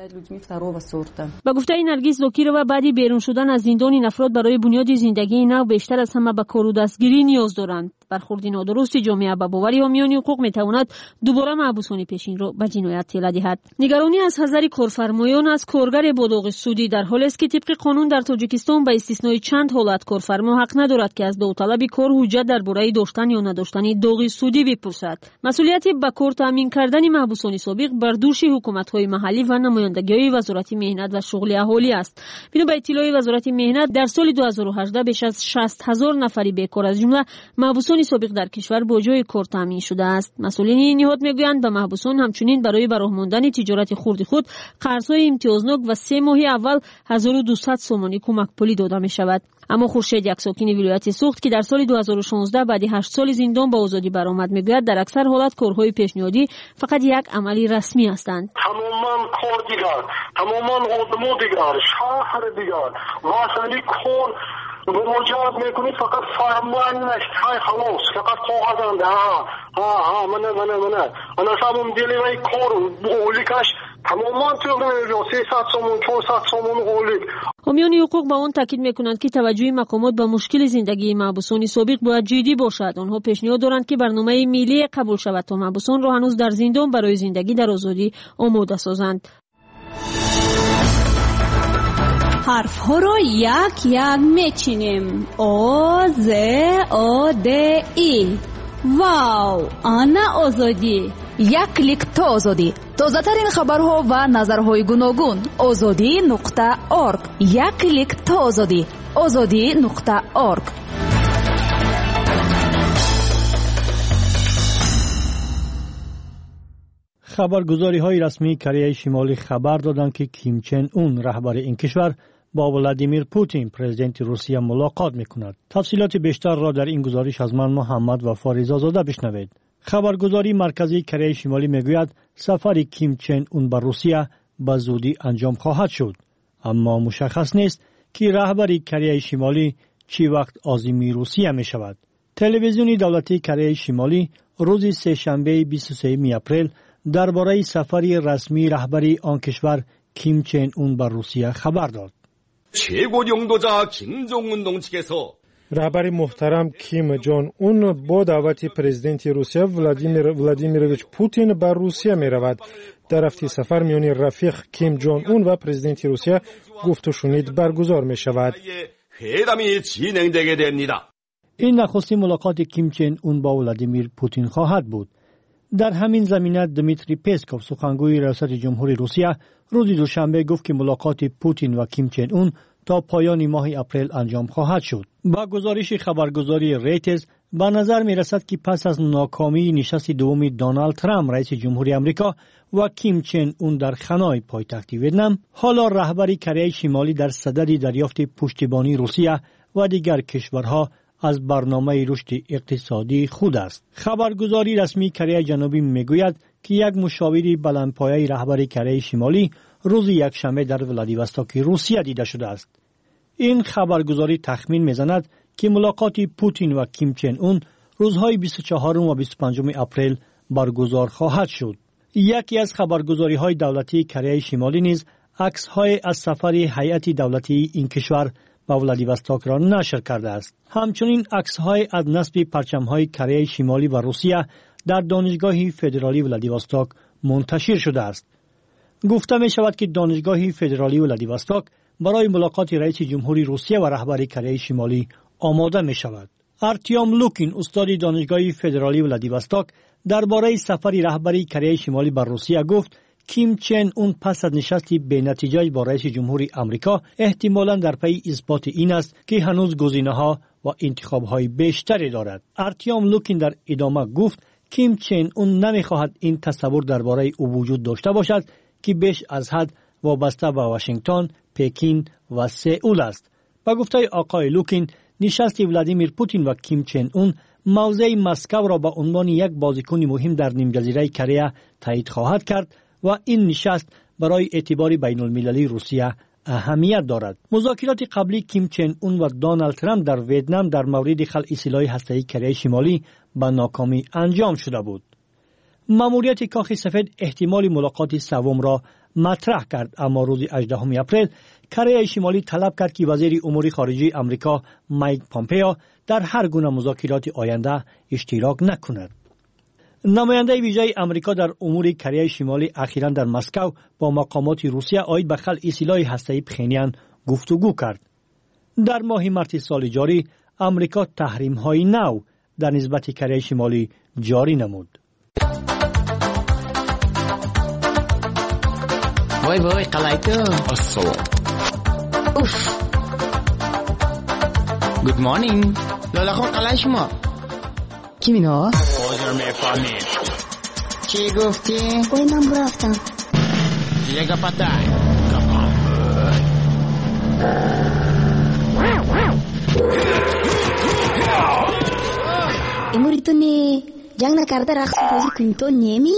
با گفته نرگس زاکیرova بعد بیرون شدن از زندان این افراد برای بنیاد زندگی نو بیشتر از همه به کار و دستگیری نیاز دارند. برخورد نادرست جامعه با باور حامیان حقوق میتواند دوباره محبوسان پیشین را به جنایت تله دهد. نگرانی از حذر کارفرمایان از کارگر با داغ سودی در حالی است که طبق قانون در تاجیکستان به استثنای چند حالت کارفرما حق ندارد که از داوطلب کار حجت درباره داشتن یا نداشتن داغ سودی بپرسد. مسئولیت به کار تامین کردن محبوسان سابق بر دوش حکومت‌های محلی و نمایندگی‌های وزارت مهنت و شغل اهالی است. بنا به اطلاع وزارت مهنت در سال 2018 بیش از 60,000 نفری بیکار از جمله محبوسان سابق در کشور با جای کار تامین شده است. مسئولین این نهاد میگویند به محبوسان همچنین برای براه ماندن تجارت خرد خود قرض‌های امتیازناک و 3 ماه اول 1200 سومانی کمک پولی داده می شود. اما خورشید یک ساکن ولایت سوخت که در سال 2016 بعد 8 سال زندان با آزادی برآمد میگوید در اکثر حالات کارهای پیشنهادی فقط یک عملی رسمی هستند. تماما کارگر، تماما آدم دیگر، شهر دیگر، واسطی کار مراجعت میکنید فقط فرمان نشت های خلاص فقط کاغذند منه انا سامون دیلی وی کار اولیکش تماما تو 300 سومون 400 سومون اولیک. حامیان حقوق با آن تاکید میکنند که توجه مقامات به مشکل زندگی محبوسان سابق باید جدی باشد. آنها پیشنهاد دارند که برنامه ملی قبول شود تا محبوسان را هنوز در زندان برای زندگی در آزادی آماده سازند. حرف ها رو یک یک میچینیم. آ ز آ د ای. واو، آنا آزادی. یک کلیک تا آزادی. تازه ترین خبرها و نظرهای گوناگون. azadi.org. یک کلیک تا آزادی. azadi.org. خبرگزاری‌های رسمی کره شمالی خبر دادند که کیم چن اون رهبر این کشور با ولادیمیر پوتین پرزیدنت روسیه ملاقات می‌کند. تفصیلات بیشتر را در این گزارش از من محمد وفا رضازاده بشنوید. خبرگزاری مرکزی کره شمالی میگوید سفر کیم چن اون به روسیه به زودی انجام خواهد شد، اما مشخص نیست که رهبر کره شمالی چی وقت عازم روسیه می شود. تلویزیون دولتی کره شمالی روز سه‌شنبه 23 اپریل درباره سفری رسمی رهبری آن کشور کیم چن اون به روسیه خبر داد. رهبر محترم کیم جان اون با دعوت پرزیدنت روسیه ولادیمیرویچ پوتین به روسیه می رود. در هفته سفر میان رفیق کیم جان اون و پرزیدنت روسیه گفت و شنید برگزار می شود. این نخستین ملاقات کیم چن اون با ولادیمیر پوتین خواهد بود. در همین زمینه دمیتری پسکوف سخنگوی ریاست جمهوری روسیه روز دوشنبه گفت که ملاقات پوتین و کیم چن اون تا پایان ماه اپریل انجام خواهد شد. با گزارش خبرگزاری ریترز به نظر می رسد که پس از ناکامی نشست دوم دونالد ترامپ رئیس جمهوری آمریکا و کیم چن اون در خنای پایتخت ویتنام، حالا رهبری کره شمالی در صدد دریافت پشتیبانی روسیه و دیگر کشورها از برنامه رشد اقتصادی خود است. خبرگزاری رسمی کره جنوبی میگوید که یک مشاور بلندپایه رهبر کره شمالی روز یکشنبه در ولادیوستوک روسیه دیده شده است. این خبرگزاری تخمین میزند که ملاقات پوتین و کیم چن اون روزهای 24 و 25 اپریل برگزار خواهد شد. یکی از خبرگزاری‌های دولتی کره شمالی نیز عکس‌های از سفر هیئت دولتی این کشور به ولادیوستوک را نشر کرده است. همچنین عکس‌های از نصب پرچم‌های کره شمالی و روسیه در دانشگاه فدرالی ولادیوستوک منتشر شده است. گفته می شود که دانشگاه فدرالی ولادیوستوک برای ملاقات رئیس جمهوری روسیه و رهبر کره شمالی آماده می شود. ارتیام لوکین استاد دانشگاه فدرالی ولادیوستوک درباره سفر رهبری کره شمالی به روسیه گفت کیم چن اون پس از نشستی به نتیجه با رئیس جمهوری آمریکا احتمالاً در پی اثبات این است که هنوز گزینه‌ها و انتخاب‌های بیشتری دارد. ارتیام لوکین در ادامه گفت کیم چن اون نمی‌خواهد این تصور درباره او وجود داشته باشد که بیش از حد وابسته به واشنگتن، پکین و سئول است. با گفته آقای لوکین، نشست ولادیمیر پوتین و کیم چن اون موضع مسکو را به عنوان یک بازیکن مهم در نیمجزیره کره تایید خواهد کرد و این نشست برای اعتبار بین المللی روسیه اهمیت دارد. مذاکرات قبلی کیم چن اون و دونالد ترامپ در ویتنام در مورد خلع سلاح هسته‌ای کره شمالی به ناکامی انجام شده بود. ماموریت کاخ سفید احتمال ملاقات سوم را مطرح کرد، اما روز 18 اپریل کره شمالی طلب کرد که وزیر امور خارجه آمریکا مایک پامپئو در هر گونه مذاکرات آینده اشتراک نکند. نماینده ویژه آمریکا در امور کره شمالی اخیراً در مسکو با مقامات روسیه عاید به خلع سلاح هسته‌ای پخینیان گفتگو کرد. در ماه مارس سال جاری آمریکا تحریم‌های نو در نسبت کره شمالی جاری نمود. وای وای قلایتو السلام. اوف. گود مورنینگ. لالا خون قلای شما کی مینا؟ بازر میفهمید. چی گفتی؟ وای من رفتم. یگا پتای. Emur itu nih, jangan nakar raqs bozor kunto nemi.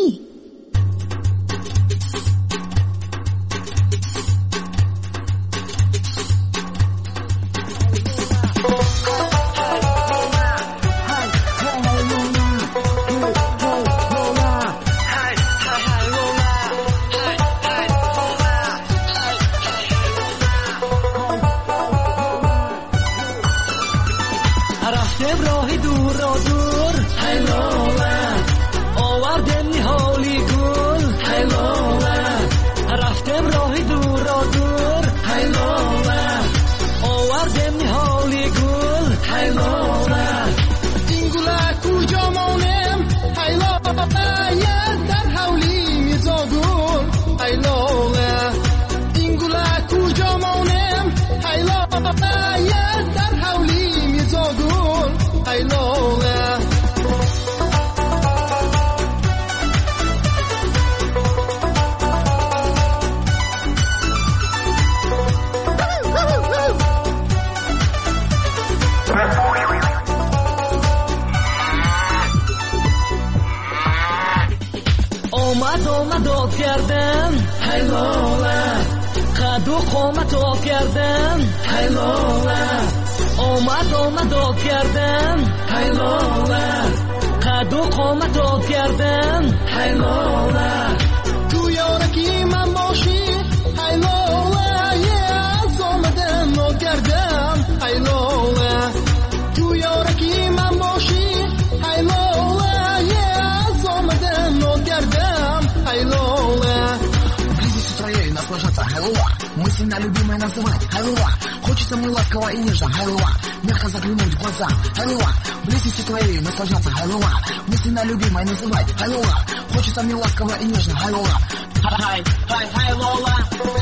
داد کردم ای لاله قد و قامت داد کردم ای لاله آمد داد کردم ای لاله قد و قامت داد کردم ای لاله تو یارکی من باشی ای لاله از آمدم داد کردم ای لاله تو یارکی من باشی ای لاله از آمدم داد کردم ای لاله наслаждаться, хайлуа. Мысленно любимой называть, хайлуа. Хочется мне ласково и нежно, хайлуа. Мягко заглянуть в глаза, хайлуа. Близости твоей наслаждаться, хайлуа. Мысленно любимой называть, хайлуа. Хочется мне ласково и нежно, хайлуа. Хай, хай, хай, лола.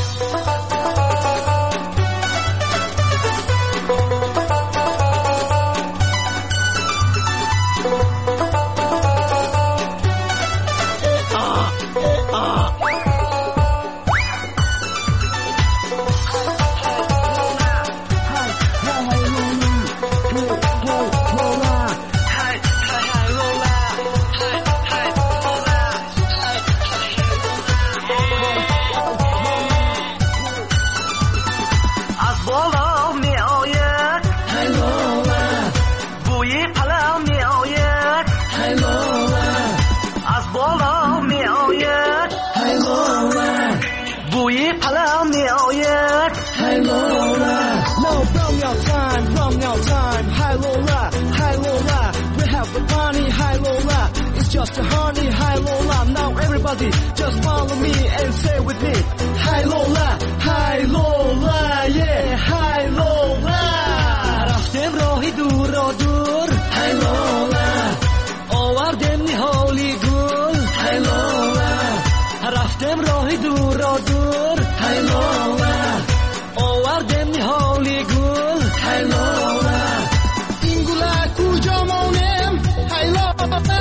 Just a honey, hi Lola. Now everybody just follow me and say with me, hi Lola, yeah, hi Lola. رفتم راهی دور را دور, hi Lola. آوردم نهالی گل, hi Lola. رفتم راهی دور را دور, hi Lola. آوردم نهالی گل, hi Lola. این گل کجا مانم, hi Lola.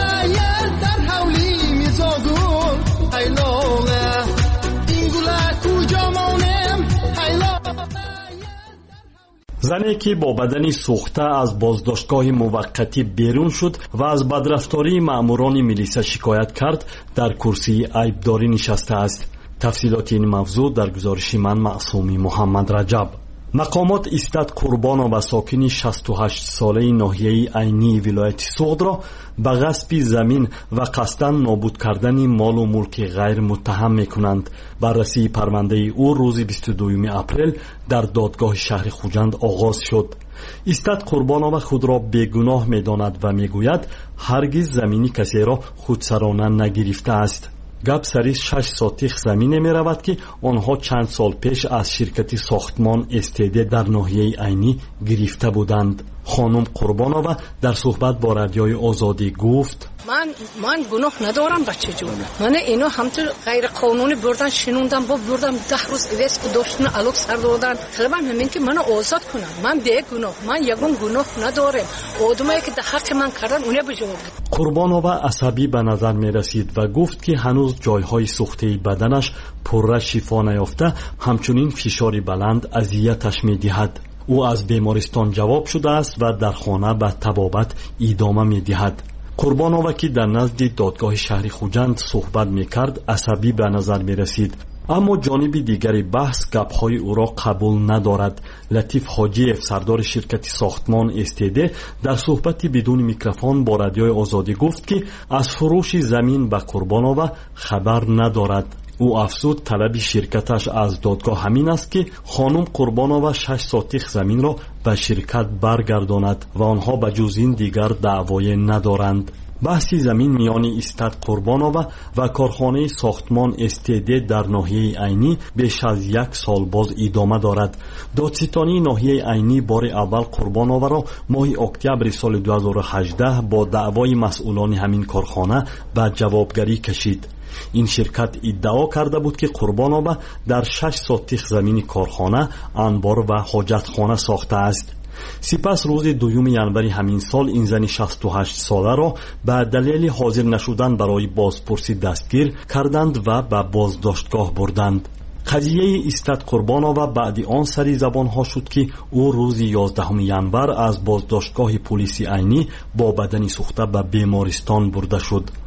زنی که با بدنی سوخته از بازداشتگاه موقتی بیرون شد و از بدرفتاری ماموران میلیسا شکایت کرد در کرسی عیبداری نشسته است. تفصیلات این موضوع در گزارش من معصومی محمد رجب. مقامات استاد قربانو و ساکن 68 ساله ناحیه عینی ولایت سوغد را به غصب زمین و قصداً نابود کردن مال و ملک غیر متهم میکنند. بررسی پرونده او روز 22 اپریل در دادگاه شهر خوجند آغاز شد. استاد قربانو خود را بیگناه میداند و میگوید هرگز زمینی کسی را خودسرانه نگرفته است. گپ سری 6 ساتیخ زمینه می رود که آنها چند سال پیش از شرکت ساختمان استیده در ناحیه عینی گرفته بودند. خانم قربانова در صحبت با رادیوی آزادی گفت من گناه ندارم بچه جون. من اینو همطور غیر قانونی بردن شنوندم با بردم 10 روز ویسک داشتن الوک سر دادن. طلبم همین که منو آزاد کنن. من بی گناه. من یگون گناه ندارم. آدمایی که در حق من کردن اونه بجواب. قربانова عصبی به نظر می رسید و گفت که هنوز جایهای سوخته بدنش پر شفا نیافته، همچنین فشار بلند اذیتش می دهد. او از بیمارستان جواب شده است و در خانه به طبابت ادامه می دهد. قربانова که در نزد دادگاه شهر خوجند صحبت می کرد عصبی به نظر می رسید. اما جانب دیگری بحث گپ‌های او را قبول ندارد. لطیف حاجیف سردار شرکت ساختمان استیده در صحبتی بدون میکروفون با رادیوی آزادی گفت که از فروش زمین به قربانова خبر ندارد. او افزود طلب شرکتش از دادگاه همین است که خانم قربانова 6 ساتیخ زمین را به شرکت برگرداند و آنها به جز این دیگر دعوای ندارند. بحث زمین میان استاد قربانова و کارخانه ساختمان استیده در ناحیه عینی بیش از 1 سال باز ادامه دارد. دادستانی ناحیه عینی بار اول قربانова را ماه اکتبر سال 2018 با دعوای مسئولان همین کارخانه به جوابگری کشید. این شرکت ادعا کرده بود که قربانова در 6 ساتیخ زمین کارخانه انبار و حاجتخانه ساخته است. سپس روز 2 ژانویه همین سال این زن 68 ساله را به دلیل حاضر نشدن برای بازپرسی دستگیر کردند و به بازداشتگاه بردند. قضیه استاد قربانова بعد آن سری زبان ها شد که او روز 11 ژانویه از بازداشتگاه پلیس عینی با بدن سوخته به بیمارستان برده شد.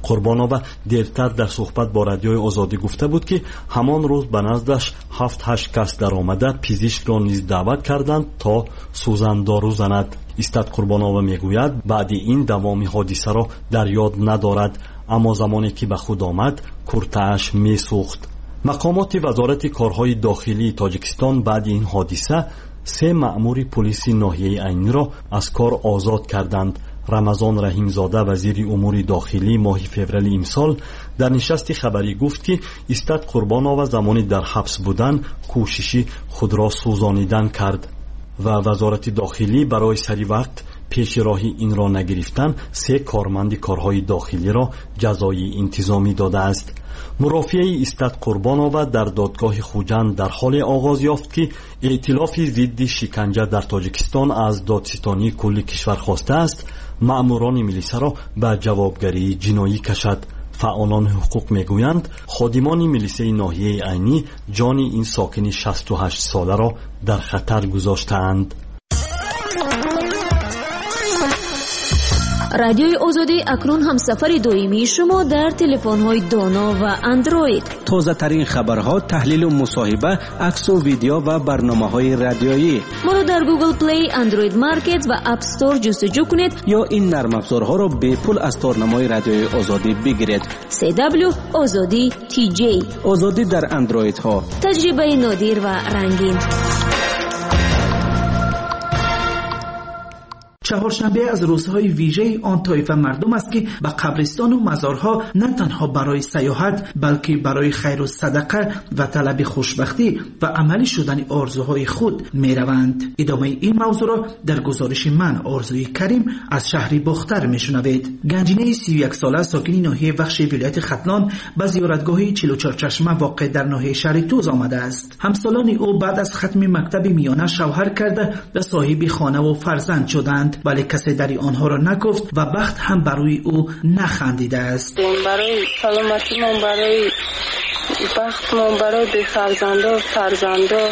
قربانова دیرتر در صحبت با رادیوی آزادی گفته بود که همان روز به نزدش 7-8 کس در آمده پزشک را نیز دعوت کردند تا سوزندارو زند. استاد قربانова میگوید بعد این دوام حادثه را در یاد ندارد، اما زمانی که به خود آمد کورته‌اش میسوخت. مقامات وزارت کارهای داخلی تاجیکستان بعد این حادثه 3 مأمور پلیس ناحیه عینی را از کار آزاد کردند. رمضان رحیمزاده وزیر امور داخلی ماه فوریه امسال در نشست خبری گفت که استاد قربانова زمانی در حبس بودن کوشش خود را سوزانیدن کرد و وزارت داخلی برای سری وقت پیش راهی این را نگرفتن 3 کارمند کارهای داخلی را جزای انتظامی داده است. مرافعه استاد قربانова در دادگاه خوجند در حال آغاز یافت که ائتلاف ضد شکنجه در تاجیکستان از دادستانی کل کشور خواسته است مأموران ملیسا را به جوابگری جنایی کشد. فعالان حقوق میگویند خادمان ملیسه ناحیه عینی جان این ساکن 68 ساله را در خطر گذاشتند. رادیوی آزادی اکنون هم سفر دائمی شما در تلفن‌های دانا و اندروید. تازه ترین خبرها، تحلیل و مصاحبه، عکس و ویدیو و برنامه‌های رادیویی. ما را در گوگل پلی، اندروید مارکت و اپ استور جستجو کنید یا این نرم افزارها را به پول از تارنمای رادیوی آزادی بگیرید. CW آزادی TJ آزادی در اندروید ها. تجربه نادر و رنگین. چهارشنبه از روزهای ویژه آن طایفه مردم است که به قبرستان و مزارها نه تنها برای سیاحت بلکه برای خیر و صدقه و طلب خوشبختی و عملی شدن آرزوهای خود می روند. ادامه این موضوع را در گزارش من آرزوی کریم از شهر باختر می شنوید. گنجینه 31 ساله ساکن ناحیه وخش ولایت ختلان به زیارتگاه 44 چشمه واقع در ناحیه شهر توز آمده است. همسالان او بعد از ختم مکتب میانه شوهر کرده و صاحب خانه و فرزند شدند، ولی کسی در آنها را نگفت و بخت هم برای او نخندیده است. برای سلامتی من، برای بخت من، برای به فرزندا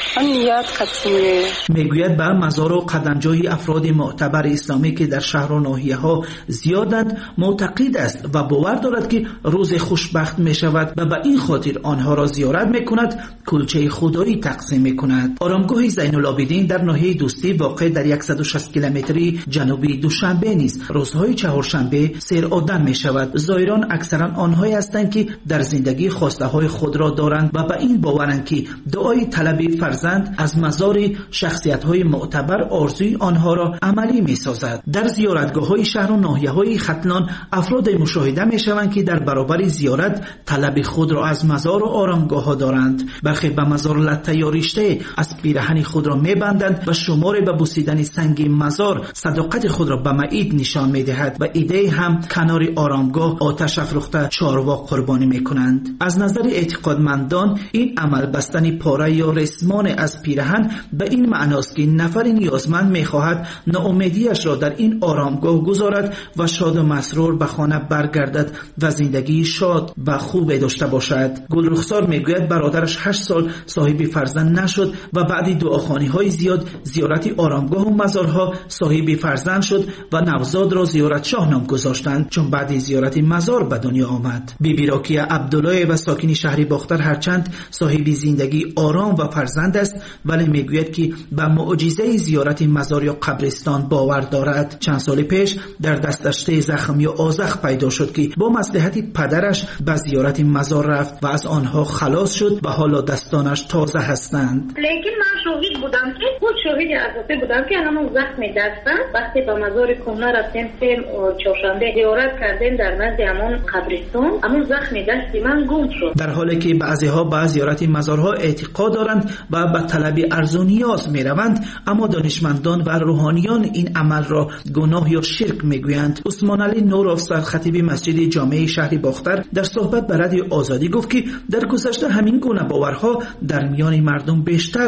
میگوید به مزار و قدمجوی افراد معتبر اسلامی که در شهر و ناحیه ها زیادند معتقد است و باور دارد که روز خوشبخت می شود و به این خاطر آنها را زیارت می کند، کلچه خدایی تقسیم می کند. آرامگاه زین العابدین در ناحیه دوستی واقع در 160 کیلومتری جنوبی دوشنبه نیست روزهای چهارشنبه سیر آدم می شود. زائران اکثرا آنهایی هستند که در زندگی خواسته های خود را دارند و به این باورند که دعای طلب فرزند از مزار شخصیت‌های معتبر آرزوی آنها را عملی می‌سازد. در زیارتگاه‌های شهر و ناحیه‌های ختلان افراد مشاهده می‌شوند که در برابر زیارت طلب خود را از مزار و آرامگاه‌ها دارند. برخی به مزار لته یا رشته از پیراهن خود را می‌بندند و شمار به بوسیدن سنگ مزار صداقت خود را به معید نشان می‌دهد و ایده هم کنار آرامگاه آتش افروخته چارواق قربانی می‌کنند. از نظر اعتقادمندان این عمل بستن پاره یا رسمان از پیرهن به این معناست که نفر نیازمند می‌خواهد ناامیدیش را در این آرامگاه گذارد و شاد و مسرور به خانه برگردد و زندگی شاد و خوب داشته باشد. گلرخسار میگوید برادرش 8 سال صاحب فرزند نشد و بعد دعاخوانی‌های زیاد زیارت آرامگاه و مزارها صاحب فرزند شد و نوزاد را زیارت شاه نام گذاشتند چون بعد زیارت مزار به دنیا آمد. بیبی راکیه عبدالله و ساکن شهر باختر هرچند صاحب زندگی آرام و فرزند است ولی میگوید که به معجزه زیارت مزار یا قبرستان باور دارد. چند سال پیش در دستش زخم یا آذخ پیدا شد که با مصلحت پدرش به زیارت مزار رفت و از آنها خلاص شد و حالا دستانش تازه هستند. لیکن من شاهد بودم که خود شاهد اساسی بودم که همون زخم دستم وقتی به مزار کهنه رفتیم که چهارشنبه زیارت کردیم در نزد همون قبرستان همون زخم دستی من گم شد. در حالی که بعضی‌ها به زیارت مزارها اعتقاد دارند و به طلب ارز و نیاز می‌روند، اما دانشمندان و روحانیان این عمل را گناه یا شرک می‌گویند. عثمان علی نورافزر خطیب مسجد جامع شهر باختر در صحبت به رادیو آزادی گفت که در گذشته همین گونه باورها در میان مردم بیشتر بود ولی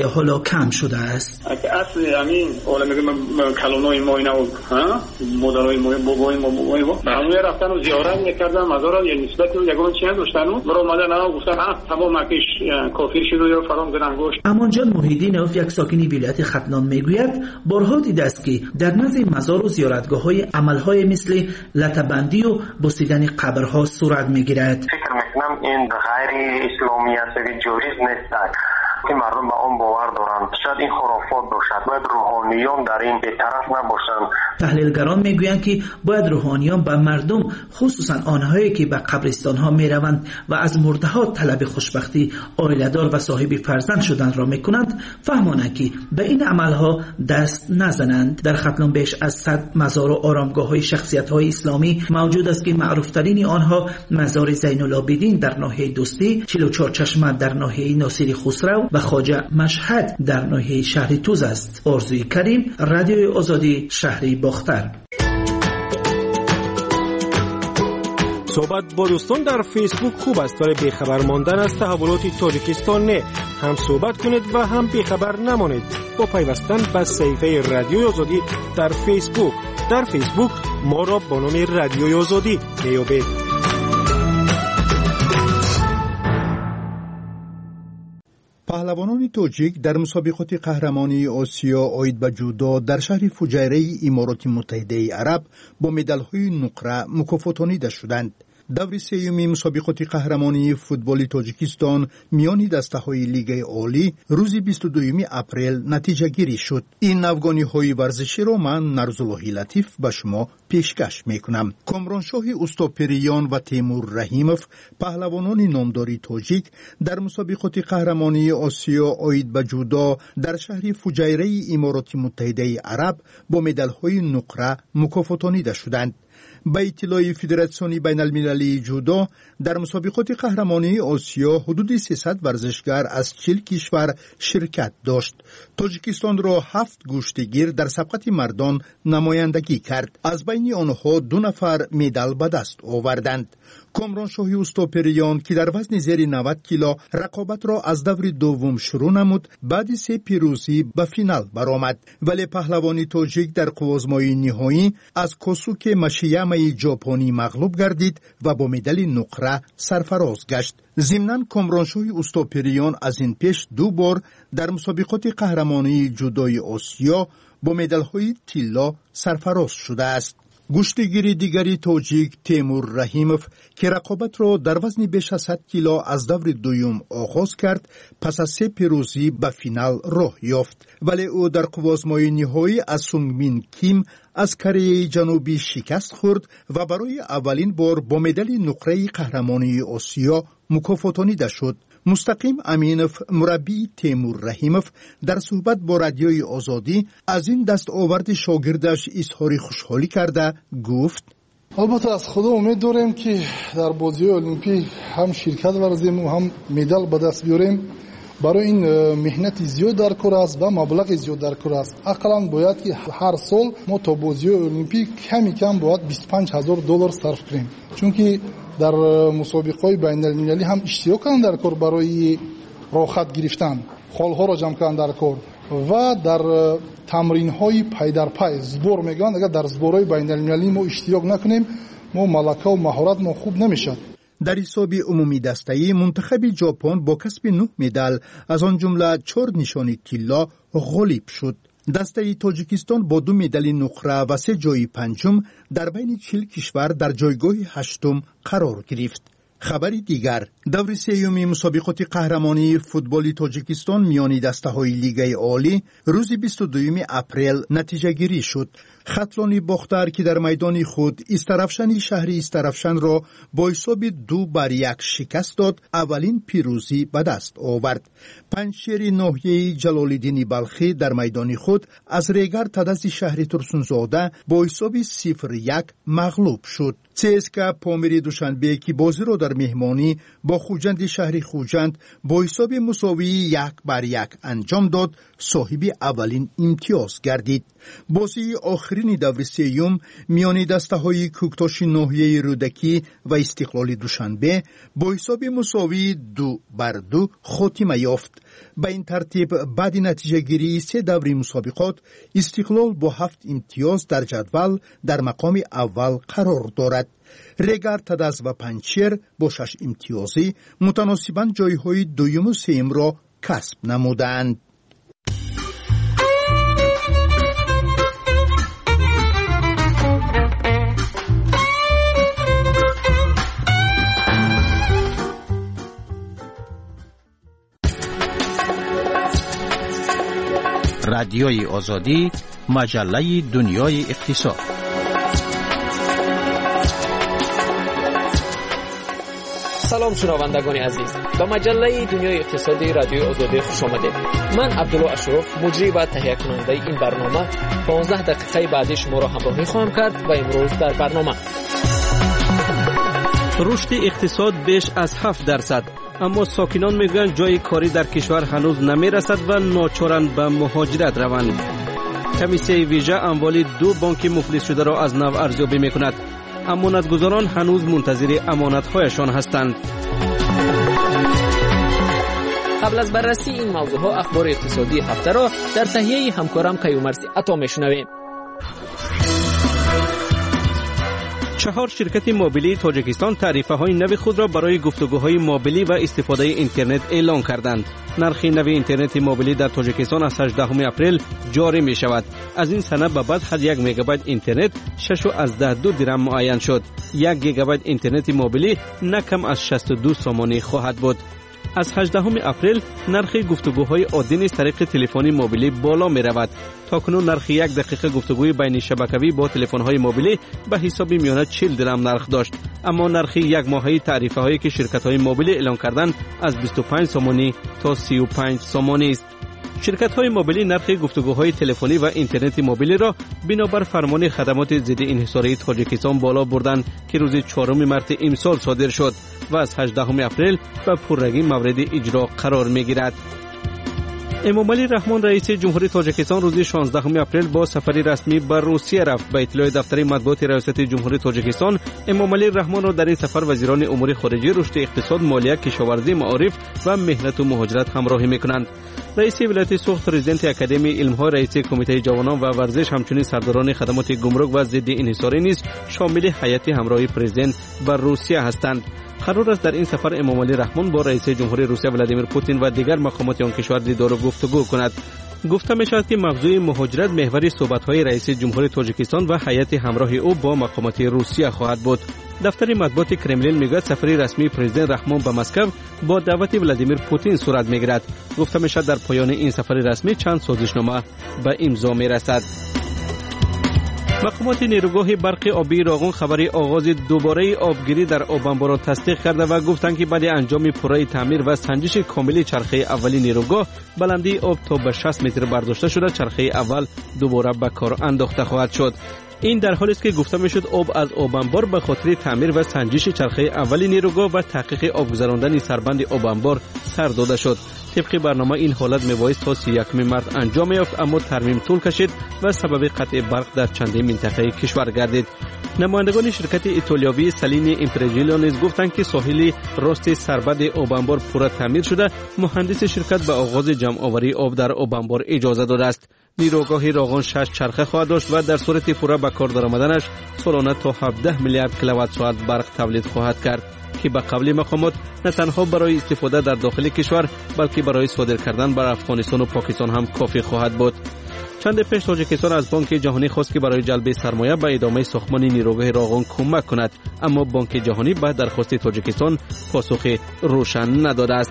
حالا کم شده است. اصل همین اولا میگم کلونای ما اینا ها مدلای ما بابای ما همون رفتن و زیارت میکردن مزار یا نسبت یگان چی داشتن برو اومدن ها گفتن تمام مکیش کافر شد یا فرام زدن گوشت. امانجان محیدینوف یک ساکن ولایت ختلان میگوید بارها دیده است که در نزد مزار و زیارتگاه‌های عمل‌های مثل لطه‌بندی و بوسیدن قبرها صورت میگیرد. فکر میکنم این غیر اسلامی است و جوریز نیست که مردم به آن باور دارند. شاید این خرافات باشد. باید روحانیان در این بی‌طرف نباشند. تحلیلگران میگویند که باید روحانیان به مردم خصوصا آنهایی که به قبرستان‌ها میروند و از مرده‌ها طلب خوشبختی عائله‌دار و صاحب فرزند شدن را میکنند فهمانند که به این عملها دست نزنند. در ختلان بیش از 100 مزار و آرامگاه‌های شخصیت‌های اسلامی موجود است که معروف‌ترین آنها مزار زین العابدین در ناحیه دوستی، 44 چشمه در ناحیه ناصری خسرو و خواجه مشهد در ناحیه شهر توز است. آرزوی کریم، رادیوی آزادی، شهر باختر. صحبت با دوستان در فیسبوک خوب است ولی بیخبر ماندن از تحولات تاجیکستان نه. هم صحبت کنید و هم بیخبر نمانید با پیوستن به صفحه رادیوی آزادی در فیسبوک. در فیسبوک ما را با نام رادیوی آزادی میابید. پهلوانان تاجیک در مسابقات قهرمانی آسیا عاید به جودو در شهر فجیره امارات متحده عرب با مدال‌های نقره مکافاتانیده شدند. دور سوم مسابقات قهرمانی فوتبال تاجیکستان میان دسته‌های لیگ عالی روز 22 اپریل نتیجه گیری شد. این افغانی‌های ورزشی را من نرزالله لطیف به شما پیشکش میکنم. کامرانشاه استوپریان و تیمور رحیموف پهلوانان نامداری تاجیک در مسابقات قهرمانی آسیا عاید به جودو در شهر فجیره امارات متحده عرب با مدال‌های نقره مکافاتانیده شدند. به اطلاع فدراسیون بین المللی جودو در مسابقات قهرمانی آسیا حدود 300 ورزشگر از 40 کشور شرکت داشت. تاجیکستان را 7 گشتگیر در سبقت مردان نمایندگی کرد. از بین آنها 2 نفر مدال به دست آوردند. کامرانشاه استوپریان که در وزن زیر 90 کیلو رقابت را از دور دوم شروع نمود بعد 3 پیروزی به فینال برآمد ولی پهلوانی تاجیک در قوازمای نهایی از کوسوک ماشیاما ژاپنی مغلوب گردید و با مدال نقره سرفراز گشت. ضمناً کامرانشاه استوپریان از این پیش 2 بار در مسابقات قهرمانی جودوی آسیا با مدال‌های طلا سرفراز شده است. گشتگیر دیگری تاجیک تیمور رحیموف که رقابت را در وزن بیش از 100 کیلو از دور دوم آغاز کرد پس از 3 پیروزی به فینال راه یافت ولی او در قوازمای نهایی از سونگمین کیم از کره جنوبی شکست خورد و برای اولین بار با مدال نقره قهرمانی آسیا مکافاتانیده شد. مستقیم امینوف مربی تیمور رحیموف در صحبت با رادیوی آزادی از این دستاورد شاگردش اظهار خوشحالی کرده گفت البته از خدا امید داریم که در بازی المپیک هم شرکت ورزیم و هم مدال به دست بیاریم. برای این مهنت زیاد در کار است و مبلغ زیاد در کار است. اقلا باید که هر سال ما تا بازی المپیک کم باید $25,000 صرف کنیم چون که در مسابقات بین المللی هم اشتراک کردن در کار برای راحت گرفتن خالها را جمع کردن در کار و در تمرین های پای در پای زبور میگن. اگر در زبورهای بین المللی ما اشتراک نکنیم ما ملکه و مهارت ما خوب نمیشد. در حساب عمومی دسته‌ای منتخب ژاپن با کسب 9 مدال از آن جمله 4 نشانی طلا غالب شد. دسته تاجیکستان با 2 مدال نقره و 3 جای پنجم در بین 40 کشور در جایگاه 8 قرار گرفت. خبر دیگر دور سوم مسابقات قهرمانی فوتبال تاجیکستان میان دسته‌های لیگ عالی روز 22 اپریل نتیجه گیری شد. ختلانی باختر که در میدان خود استرافشن شهر استرافشن را با حساب 2-1 شکست داد اولین پیروزی به دست آورد. پنجشیر ناحیه جلال‌الدین بلخی در میدان خود از ریگر تدز شهر ترسونزاده با حساب 0-1 مغلوب شد. CSKA پامیر دوشنبه که بازی را در مهمانی با خوجند شهر خوجند با حساب مساوی 1-1 انجام داد صاحب اولین امتیاز گردید. بازی آخرین دور سوم میان دسته‌های کوکتاش ناحیه رودکی و استقلال دوشنبه با حساب مساوی 2-2 خاتمه یافت. به این ترتیب بعد نتیجه گیری 3 دوره مسابقات استقلال با 7 امتیاز در جدول در مقام اول قرار دارد. رگر تدز و پنچیر با 6 امتیازی متناسباً جایهای دوم و سوم را کسب نمودند. رادیوی آزادی، مجله دنیای اقتصاد. سلام شنوندگان عزیز، به مجله دنیای اقتصادی رادیوی آزادی خوش آمدید. من عبدالله اشرف، مجری و تهیه کننده این برنامه 15 دقیقه بعدی شما را همراهی خواهم کرد و امروز در برنامه رشد اقتصاد بیش از 7%، اما ساکنان میگویند جای کاری در کشور هنوز نمیرسد و ناچارند به مهاجرت روند. کمیسیون ویژه اموال 2 بانک مفلس شده را از نو ارزیابی میکند. امانتگزاران هنوز منتظر امانتهایشان هستند. قبل از بررسی این موضوعها اخبار اقتصادی هفته را در تهیه همکارم کیومرثی عطا میشنویم. 4 شرکت موبیلی تاجیکستان تعرفه‌های نو خود را برای گفتگوهای موبیلی و استفاده اینترنت اعلان کردند. نرخ نو اینترنت موبیلی در تاجیکستان از 18 اپریل جاری می شود. از این سنه به بعد حد 1 مگابایت اینترنت 6.12 درم معین شد. 1 گیگابایت اینترنت موبیلی نه کم از 62 سومانی خواهد بود. از 18 اپریل نرخ گفتگوهای عادی نیز طریق تلفنی موبیلی بالا می رود. تاکنون نرخ 1 دقیقه گفتگوی بین شبکه‌ای با تلفن‌های موبیلی به حساب میانه 40 درم نرخ داشت، اما نرخ 1 ماهه تعرفه‌هایی که شرکت‌های موبیلی اعلان کردند از 25 سومانی تا 35 سومانی است. شرکت‌های موبیلی نرخ گفتگوهای تلفنی و اینترنت موبیلی را بنابر فرمان خدمات ضد انحصاری تاجیکستان بالا بردند که روز 4 مارس امسال صادر شد و از 18 اپریل به پررگی مورد اجرا قرار می‌گیرد. امامعلی رحمان رئیس جمهوری تاجیکستان روز 16 اپریل با سفری رسمی به روسیه رفت. به اطلاع دفتر مطبوعات ریاست جمهوری تاجیکستان، امامعلی رحمان را در این سفر وزیران امور خارجه، رشد اقتصاد، مالیه، کشاورزی، معارف و مهنت و مهاجرت همراهی می‌کنند. رئیس ولایت سوخت، پرزیدنت اکادمی علم‌ها، رئیس کمیته جوانان و ورزش، همچنین سرداران خدمات گمرک و ضد انحصاری نیز شامل هیئت همراه پرزیدنت به روسیه هستند. قرار است در این سفر امامعلی رحمان با رئیس جمهوری روسیه ولادیمیر پوتین و دیگر مقامات آن کشور دیدار و گفتگو کند. گفته می شود که موضوع مهاجرت محور صحبت‌های رئیس جمهوری تاجیکستان و هیئت همراه او با مقامات روسیه خواهد بود. دفتر مطبوعات کرملین میگوید سفری رسمی پرزیدنت رحمان به مسکو با دعوت ولادیمیر پوتین صورت میگیرد. گفته می شود در پایان این سفر رسمی چند سازشنامه به امضا میرسد. مقامات نیروگاه برق آبی راغون خبری آغاز دوباره آبگیری در آبانبار را تصدیق کرده و گفتند که بعد انجام پروژه تعمیر و سنجش کامل چرخه اولی نیروگاه، بلندی آب تا به 60 متر برداشته شده چرخه اول دوباره به کار انداخته خواهد شد. این در حالی است که گفته میشد آب از آبانبار به خاطر تعمیر و سنجش چرخه اولی نیروگاه و تحقیق آبگذراندن سربند آبانبار سر داده شد. طبق برنامه این حالت میبایست تا 31 مارس انجام یافت، اما ترمیم طول کشید و سبب قطع برق در چندین منطقه کشور گردید. نمایندگان شرکت ایتالیایی سالینی امپرژیلو نیز گفتند که ساحل راست سربند آبانبار پورا تعمیر شده. مهندس شرکت به آغاز جمع آوری آب در آبانبار اجازه داده است. نیروگاه راغون 6 چرخه خواهد داشت و در صورت پورا به کار درآمدنش سالانه تا 17 میلیارد کیلووات ساعت برق تولید خواهد کرد که به قول مقامات نه تنها برای استفاده در داخل کشور بلکه برای صادر کردن بر افغانستان و پاکستان هم کافی خواهد بود. چند پیش تاجیکستان از بانک جهانی خواست که برای جلب سرمایه به ادامه ساختمان نیروگاه راغون کمک کند، اما بانک جهانی به درخواست تاجیکستان پاسخ روشن نداده است.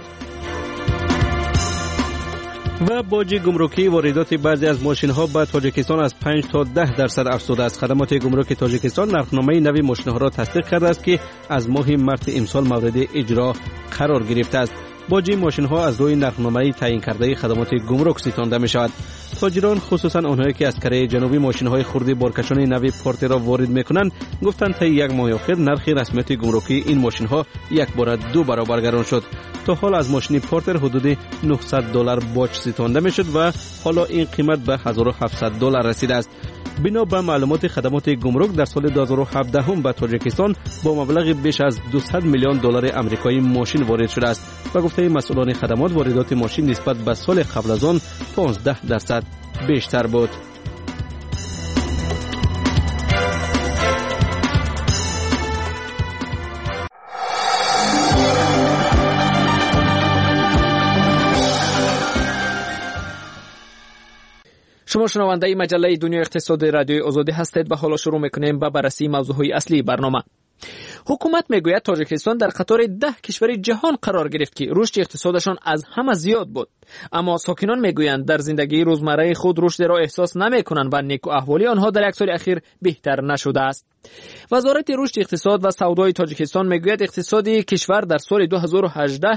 و باج گمرکی واردات بعضی از ماشین‌ها به تاجیکستان از 5 تا 10% افزوده است. خدمات گمرک تاجیکستان نرخنامه نوی ماشین‌ها را تصدیق کرده است که از ماه مارس امسال مورد اجرا قرار گرفته است. باج ماشین‌ها از روی نرخنامه تعیین کرده خدمات گمرک ستانده می‌شود. تاجران، خصوصا آنهایی که از کره جنوبی ماشین‌های خردی بارکشان نوی پورتر را وارد می‌کنند، گفتند تا یک ماه اخیر نرخ رسمیت گمرکی این ماشین‌ها یک بار 2 برابر گران شد. تا حال از ماشین پورتر حدود $900 باج ستانده می‌شد و حالا این قیمت به $1700 رسیده است. بنا به معلومات خدمات گمرک در سال 2017 هم به تاجیکستان با مبلغ بیش از 200 میلیون دلار آمریکایی ماشین وارد شده است. به گفته مسئولان خدمات، واردات ماشین نسبت به سال قبل از آن 15% بیشتر بود. شما شنونده مجله دنیای اقتصادی رادیوی آزادی هستید و حالا شروع میکنیم به بررسی موضوعهای اصلی برنامه. حکومت میگوید تاجیکستان در قطار 10 کشور جهان قرار گرفت که رشد اقتصادشان از همه زیاد بود، اما ساکنان میگویند در زندگی روزمره خود رشد را احساس نمیکنند و نیک و احوالی آنها در یک سال اخیر بهتر نشده است. وزارت رشد اقتصاد و سودای تاجیکستان میگوید اقتصادی کشور در سال 2018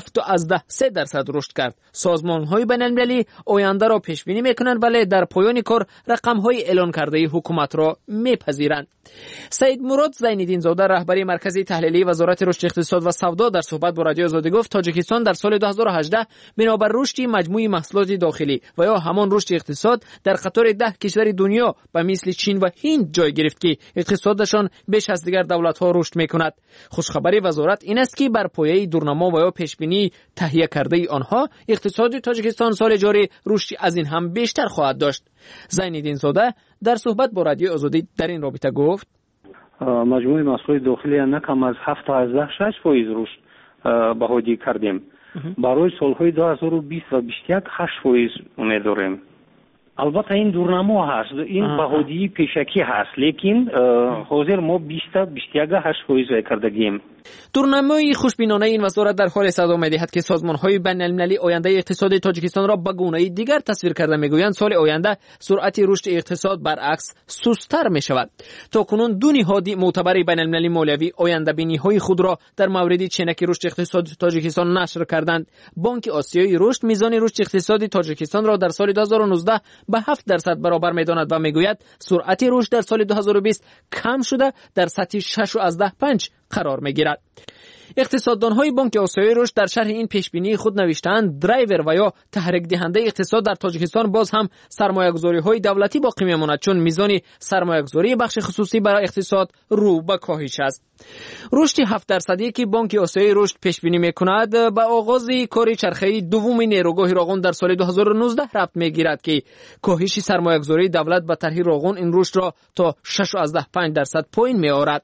7.3% رشد کرد. سازمان‌های بین‌المللی آینده را پیش بینی میکنند ولی در پایان کار رقم‌های اعلان کرده حکومت را میپذیرند. سید مراد زین‌الدین زاده رهبری مرکز تحلیلی وزارت رشد اقتصاد و سودا در صحبت با رادیو آزادی گفت تاجیکستان در سال 2018 بنابر رشد مجموعی محصولات داخلی و یا همان رشد اقتصاد در قطار 10 کشور دنیا به مثل چین و هند جای گرفت که اقتصادشان بیش از دیگر دولت‌ها رشد می‌کند. خوشخبری وزارت این است که بر پایه دورنما و یا پیش‌بینی تهیه کرده آنها اقتصاد تاجیکستان سال جاری رشد از این هم بیشتر خواهد داشت. زین‌الدین زاده در صحبت با رادیو آزادی در این رابطه گفت مجموع محصولات داخلی نه کم از 7 تا 6% رشد بهادی کردیم. برای سالهای 2020 و 2021 8% امید داریم. البته این دورنما هست، این بهادی پیشکی هست، لیکن حاضر ما 20 تا 21 8% کردگیم. دورنمای خوشبینانه این وزارت در حال صدا می‌دهد که سازمان‌های بین‌المللی آینده اقتصاد تاجیکستان را به گونه‌ای دیگر تصویر کرده می‌گویند سال آینده سرعت رشد اقتصاد برعکس سست‌تر می‌شود. تاکنون دو نهاد معتبر بین‌المللی مالیوی آینده بینی‌های خود را در مورد چنک رشد اقتصاد تاجیکستان نشر کردند. بانک آسیایی رشد میزان رشد اقتصاد تاجیکستان را در سال 2019 به 7% برابر می‌داند و می‌گوید سرعت رشد در سال 2020 کم شده در سطح 6.5 قرار می‌گیرد. اقتصاددان‌های بانک آسیایی رشد در شرح این پیشبینی خود نوشتند درایور و یا تحریک دهنده اقتصاد در تاجیکستان باز هم سرمایه‌گذاری‌های دولتی باقی می‌ماند، چون میزان سرمایه‌گذاری بخش خصوصی برای اقتصاد رو به کاهش است. رشد 7% که بانک آسیایی رشد پیشبینی می‌کند به آغاز کار چرخه‌ای دوم نیروگاه راغون در سال 2019 ربط می‌گیرد که کاهش سرمایه‌گذاری دولت به طرح راغون این رشد را تا 6.5% پایین می‌آورد.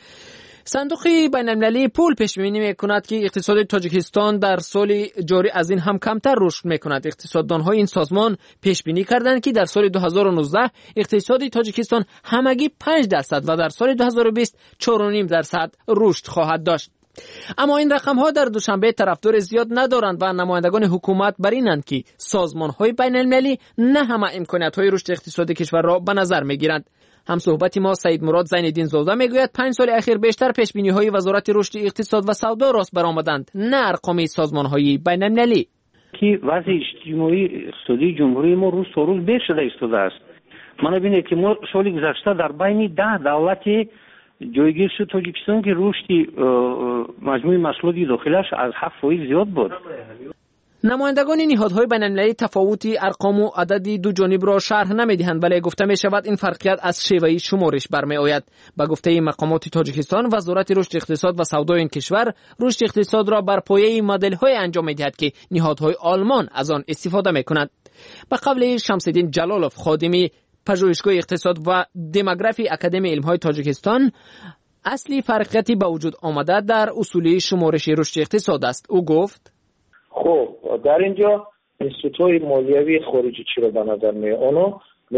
صندوق بین‌المللی پول پیش بینی می‌کند که اقتصاد تاجیکستان در سال جاری از این هم کمتر رشد می‌کند. اقتصاددان‌های این سازمان پیش بینی کردند که در سال 2019 اقتصاد تاجیکستان همگی 5% و در سال 2020 4.5% رشد خواهد داشت. اما این رقم‌ها در دوشنبه طرفدار زیاد ندارند و نمایندگان حکومت بر اینند که سازمان‌های بین‌المللی نه همه امکانات‌های رشد اقتصادی کشور را به نظر می‌گیرند. هم صحبت ما سید مراد زین‌الدین زاده میگوید 5 سال اخیر بیشتر پیشبینی‌های وزارت رشد اقتصاد و سودا راست برآمدند، نه ارقام سازمان‌های بین‌المللی. که وضع اجتماعی اقتصادی جمهوری ما روز تا روز بهتر شده ایستاده است. من ببینید که ما سال گذشته در بین 10 دولت جایگیر شد تاجیکستان که رشد مجموع محصولات داخلیش از 7% زیاد بود. نمایندگان نهادهای بین‌المللی تفاوتی ارقام و عددی دو جانب را شرح نمی‌دهند، ولی گفته می‌شود این فرقیت از شیوه شمارش برمی‌آید. به گفته مقامات تاجیکستان، وزارت رشد اقتصاد و سودای این کشور رشد اقتصاد را بر پایه مدل‌های انجام می‌دهد که نهادهای آلمان از آن استفاده می‌کنند. به قول شمس‌الدین جلالوف، خادم پژوهشگاه اقتصاد و دموگرافی اکادمی علم‌های تاجیکستان، اصلی فرقیتی به وجود آمده در اصول شمارش رشد اقتصاد است. او گفت: خب در اینجا انستیتوی مالیوی خارجی چی رو به نظر میاد؟ اونا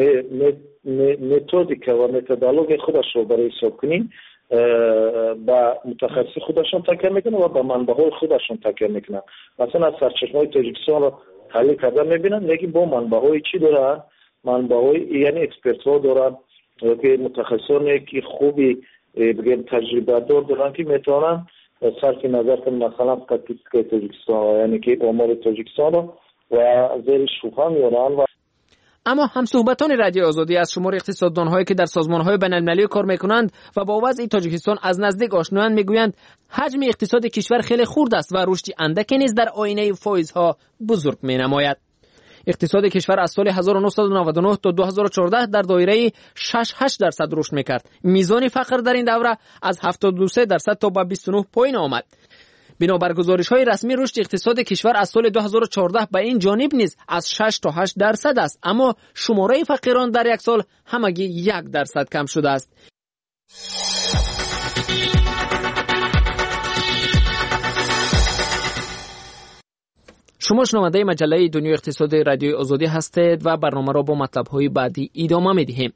متدیک و متدولوژی خودش رو برای حساب کنیم با متخصص خودشون تکیه میکنن و با منبع‌های خودشون تکیه میکنن. مثلا سرچشمه‌های تاجیکستان رو تحلیل کرده میبینن، لیکن با منبع‌های چی دارن؟ منبع‌های یعنی اکسپرت‌ها دارن که متخصصانی که خوبی بگیم تجربه دارن که میتونن صرف نظر کنیم مثلا استاتیستیکای تاجیکستان یعنی که آمار تاجیکستان رو و زیر شبهه میارن. و اما همصحبتان رادیو آزادی از شمار اقتصاددان‌هایی که در سازمان‌های بین‌المللی کار می‌کنند و با وضع تاجیکستان از نزدیک آشنایند می‌گویند حجم اقتصاد کشور خیلی خرد است و رشد اندکی نیز در آینه فایزها بزرگ می‌نماید. اقتصاد کشور از سال 1999 تا 2014 در دایره 6.8% رشد میکرد. میزان فقر در این دوره از 73% تا به 29 پایین آمد. بنابر گزارش‌های رسمی رشد اقتصاد کشور از سال 2014 به این جانب نیز از 6 تا 8% است، اما شماره فقیران در یک سال همگی 1% کم شده است. شما شنونده مجله دنیای اقتصاد رادیوی آزادی هستید و برنامه را با مطلب‌های بعدی ادامه می‌دهیم.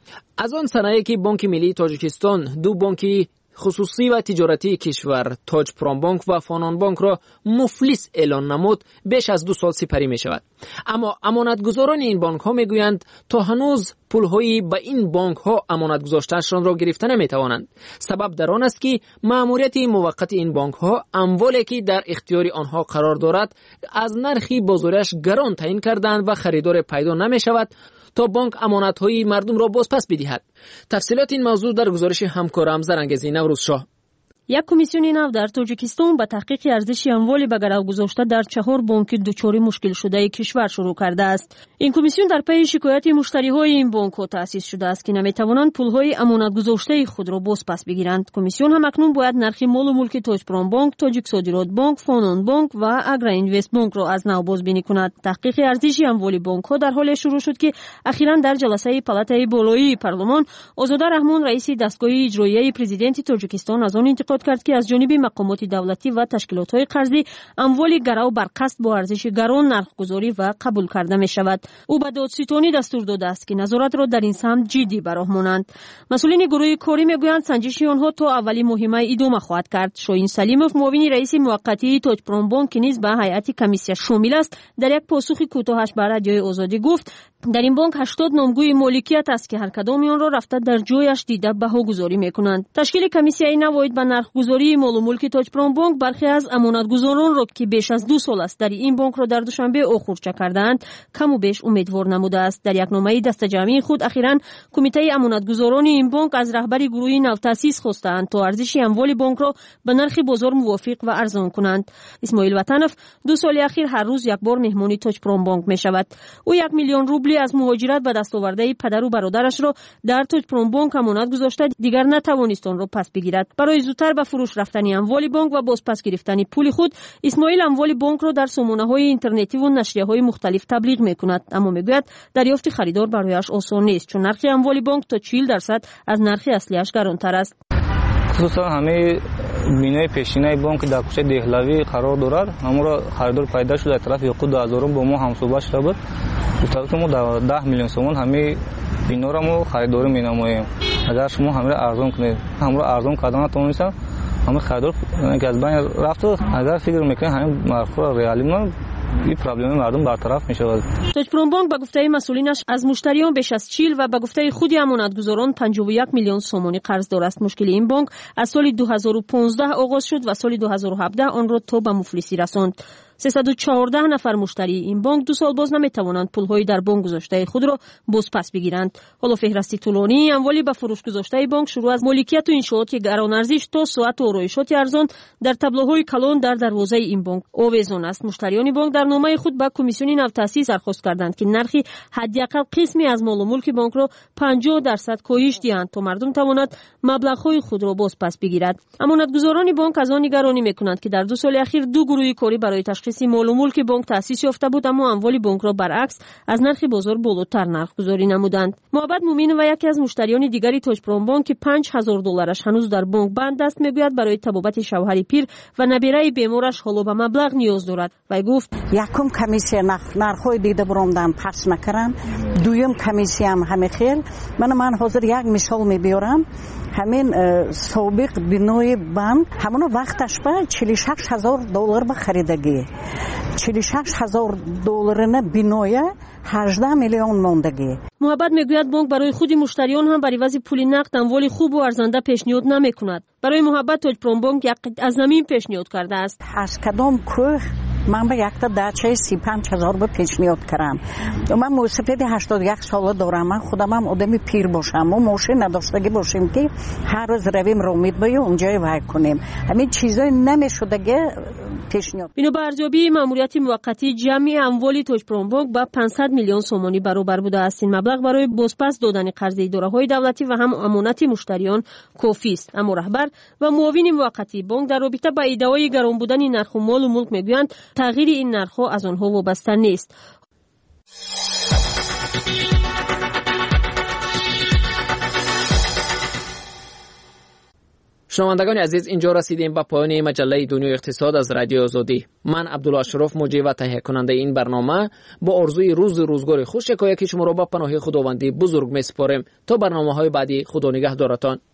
از آن سنایی که بانک ملی تاجیکستان دو بانک خصوصی و تجارتی کشور تاج پرام بانک و فانان بانک را مفلس اعلان نمود، بیش از 2 سال سپری می شود. اما امانتگزاران این بانک ها می گویند تا هنوز پولهایی به این بانک ها امانت گذاشتهشان را گرفته نمی توانند. سبب در آن است که مأموریت موقت این بانک ها اموالی که در اختیار آنها قرار دارد از نرخی بازاریش گران تعیین کردند و خریدار پیدا نمی شود تا بانک امانت‌های مردم را بازپس بدهد. تفصیلات این موضوع در گزارش همکارم زرنگزی نوروزشاه. یک کمیسیون نو در تاجیکستان به تحقیق ارزش اموال به گرو گذاشته در 4 بانک دچار مشکل شده کشور شروع کرده است. این کمیسیون در پی شکایت مشتری‌های این بانک‌ها تأسیس شده است که نمی‌توانند پول‌های امانت گذاشته خود را بازپس بگیرند. کمیسیون هم اکنون باید نرخ مال و ملک تاج پرام بانک، تاجیک صادرات بانک، فانان بانک و اگرا اینوست بانک را از نو بازبینی کند. تحقیق ارزش اموال بانک‌ها در حال شروع شد که اخیراً در جلسه پالاتای بالایی پارلمان آزاده رحمان رئیس دستگاه اجرایی پرزیدنت تاجیکستان از آن انتقاد کرد که از جانب مقامات دولتی و تشکیلات‌های قرضی اموال گرو بر قسط با ارزش گران نرخ‌گذاری و قبول کرده می‌شود. او به دادستانی دستور داده است که نظارت را در این سمت جدی برآورند. مسئولین گروه کاری میگویند سنجش آنها تا اولی مهمه ادامه خواهد کرد. شاهین سلیموف معاون رئیس موقتی تاج پرام بانک که نیز به هیئت کمیسیون شامل است در یک پاسخ کوتاهش به رادیوی آزادی گفت در این بانک 80 نامگوی مالکیت است که هر کدام آن را رفته در جایش دیده بهاگذاری میکنند. تشکیل کمیسیون نواید به نرخ‌گذاری مال و ملک تاج پرام بانک برخی از امانتگزاران را که بیش از 2 سال است در این بانک را در دوشنبه اخورچه کردند کم و بیش امیدوار نموده است. در یک نامه دستجمعی خود اخیراً کمیته امانتگزاران این بانک از رهبری گروه نو تأسیس خواستند تا ارزش اموال بانک را به نرخ بازار موافق و ارزان کنند. اسماعیل وطنов 2 سال اخیر هر روز یک بار مهمانی تاج پرام بانک میشود. او 1 میلیون روبل از مهاجرت به دست آورده پدر و برادرش را در تاج پرام بانک امانت گذاشته، دیگر نتوانست آن را پس بگیرد. برای زودتر به فروش رفتن اموال بانک و بازپس گرفتن پول خود، اسماعیل اموال بانک را در سامانه‌های اینترنتی و نشریه‌های مختلف تبلیغ می‌کند، اما میگوید دریافت خریدار برایش آسان نیست چون نرخ اموال بانک تا 40% از نرخ اصلیش گرانتر است. خصوصا همه بینای پیشینه بانک در کوچه دهلوی قرار دارد. همون خریدار پیدا شده از طرف یعقوب هزارم با ما هم صحبت شده بود. گفت ما 10 میلیون تومان همه بینا را ما خریداری می‌نماییم. اگر شما همه ارزان کنید، همون ارزان کردن نتونید، همه خریدار که از بین رفت، اگر فکر می‌کنید همین مرخور ریالی ما این پرابلم مردم برطرف می‌شود. تاج پرام بانک به گفته مسئولینش از مشتریان بیش از 40 و به گفته خود امانتگزاران 51 میلیون سومانی قرض دار است. مشکل این بانک از سال 2015 آغاز شد و سال 2017 آن را تا به مفلسی رساند. 314 نفر مشتری این بانک 2 سال باز نمیتوانند پول‌های در بانک گذاشته خود را بازپس بگیرند. حالا فهرستی طولانی اموالی به فروش گذاشته بانک شروع از مالکیت و انشاءات گران ارزش تا ساعت و آرایشات ارزان در تابلوهای کلان در دروازه این بانک آویزان است. مشتریان بانک در نامه خود به کمیسیون نو تأسیس درخواست کردند که نرخ حداقل قسمی از مال و ملک بانک را 50% کاهش دهند تا مردم تواند مبلغ‌های خود را بازپس بگیرد. امانتگزاران بانک از آن نگرانی می‌کنند که در 2 سال اخیر 2 گروه کاری برای تشخیص مال و ملک بانک تأسیس یافته بود، اما اموال بانک را برعکس از نرخ بازار بالاتر نرخ گذاری نمودند. محمد مومین و یکی از مشتریان دیگری تاج پرام بانک که $5000 هنوز در بانک بند است میگوید برای طبابت شوهر پیر و نبیره بیمارش حالا به مبلغ نیاز دارد. و گفت یکم کمیسیون نرخ‌های دیده بروندم پس نکردم، دوم کمیسیون همه خیل. من حاضر یک مثال میبیارم. همین سابق بینای بانک همون وقتش به $46000 به خریدگی، $46000 نه بینای 18 میلیون ماندگی. محبت میگوید بانک برای خود مشتریان هم برای عوض پول نقد اموال خوب و ارزنده پیشنهاد نمیکند. برای محبت تاج پرام بانک یک از زمین پیشنهاد کرده است. از کدام کوه من به یک تا دچه 35000 به پیشنهاد کردم. من موسفید 81 ساله دارم. من خودم هم آدمی پیر باشم و ماشین نداشتگی باشیم که هر روز رویم رومید باید اونجای وای کنیم. همین چیزای نمیشدگی پیشنهاد. بنا به ارزیابی ماموریت موقتی جمعی اموال توجپرومبانک با 500 میلیون سومانی برابر بوده است. این مبلغ برای بازپس دادن قرض اداره‌های دولتی و هم امانت مشتریان کافی است. اما رهبر و معاون موقتی بانک در رابطه با ادعای گران بودن نرخ مال و ملک میگویند تغییر این نرخ‌ها از آنها وابسته نیست. شنوندگان عزیز، اینجا رسیدیم به پایان مجله دنیای اقتصاد از رادیو آزادی. من عبدالله اشرف مجری و تهیه کننده این برنامه با آرزوی روزگار خوش یکایک شما را به پناه خداوندی بزرگ میسپاریم. تا برنامه‌های بعدی، خدا نگهدارتان.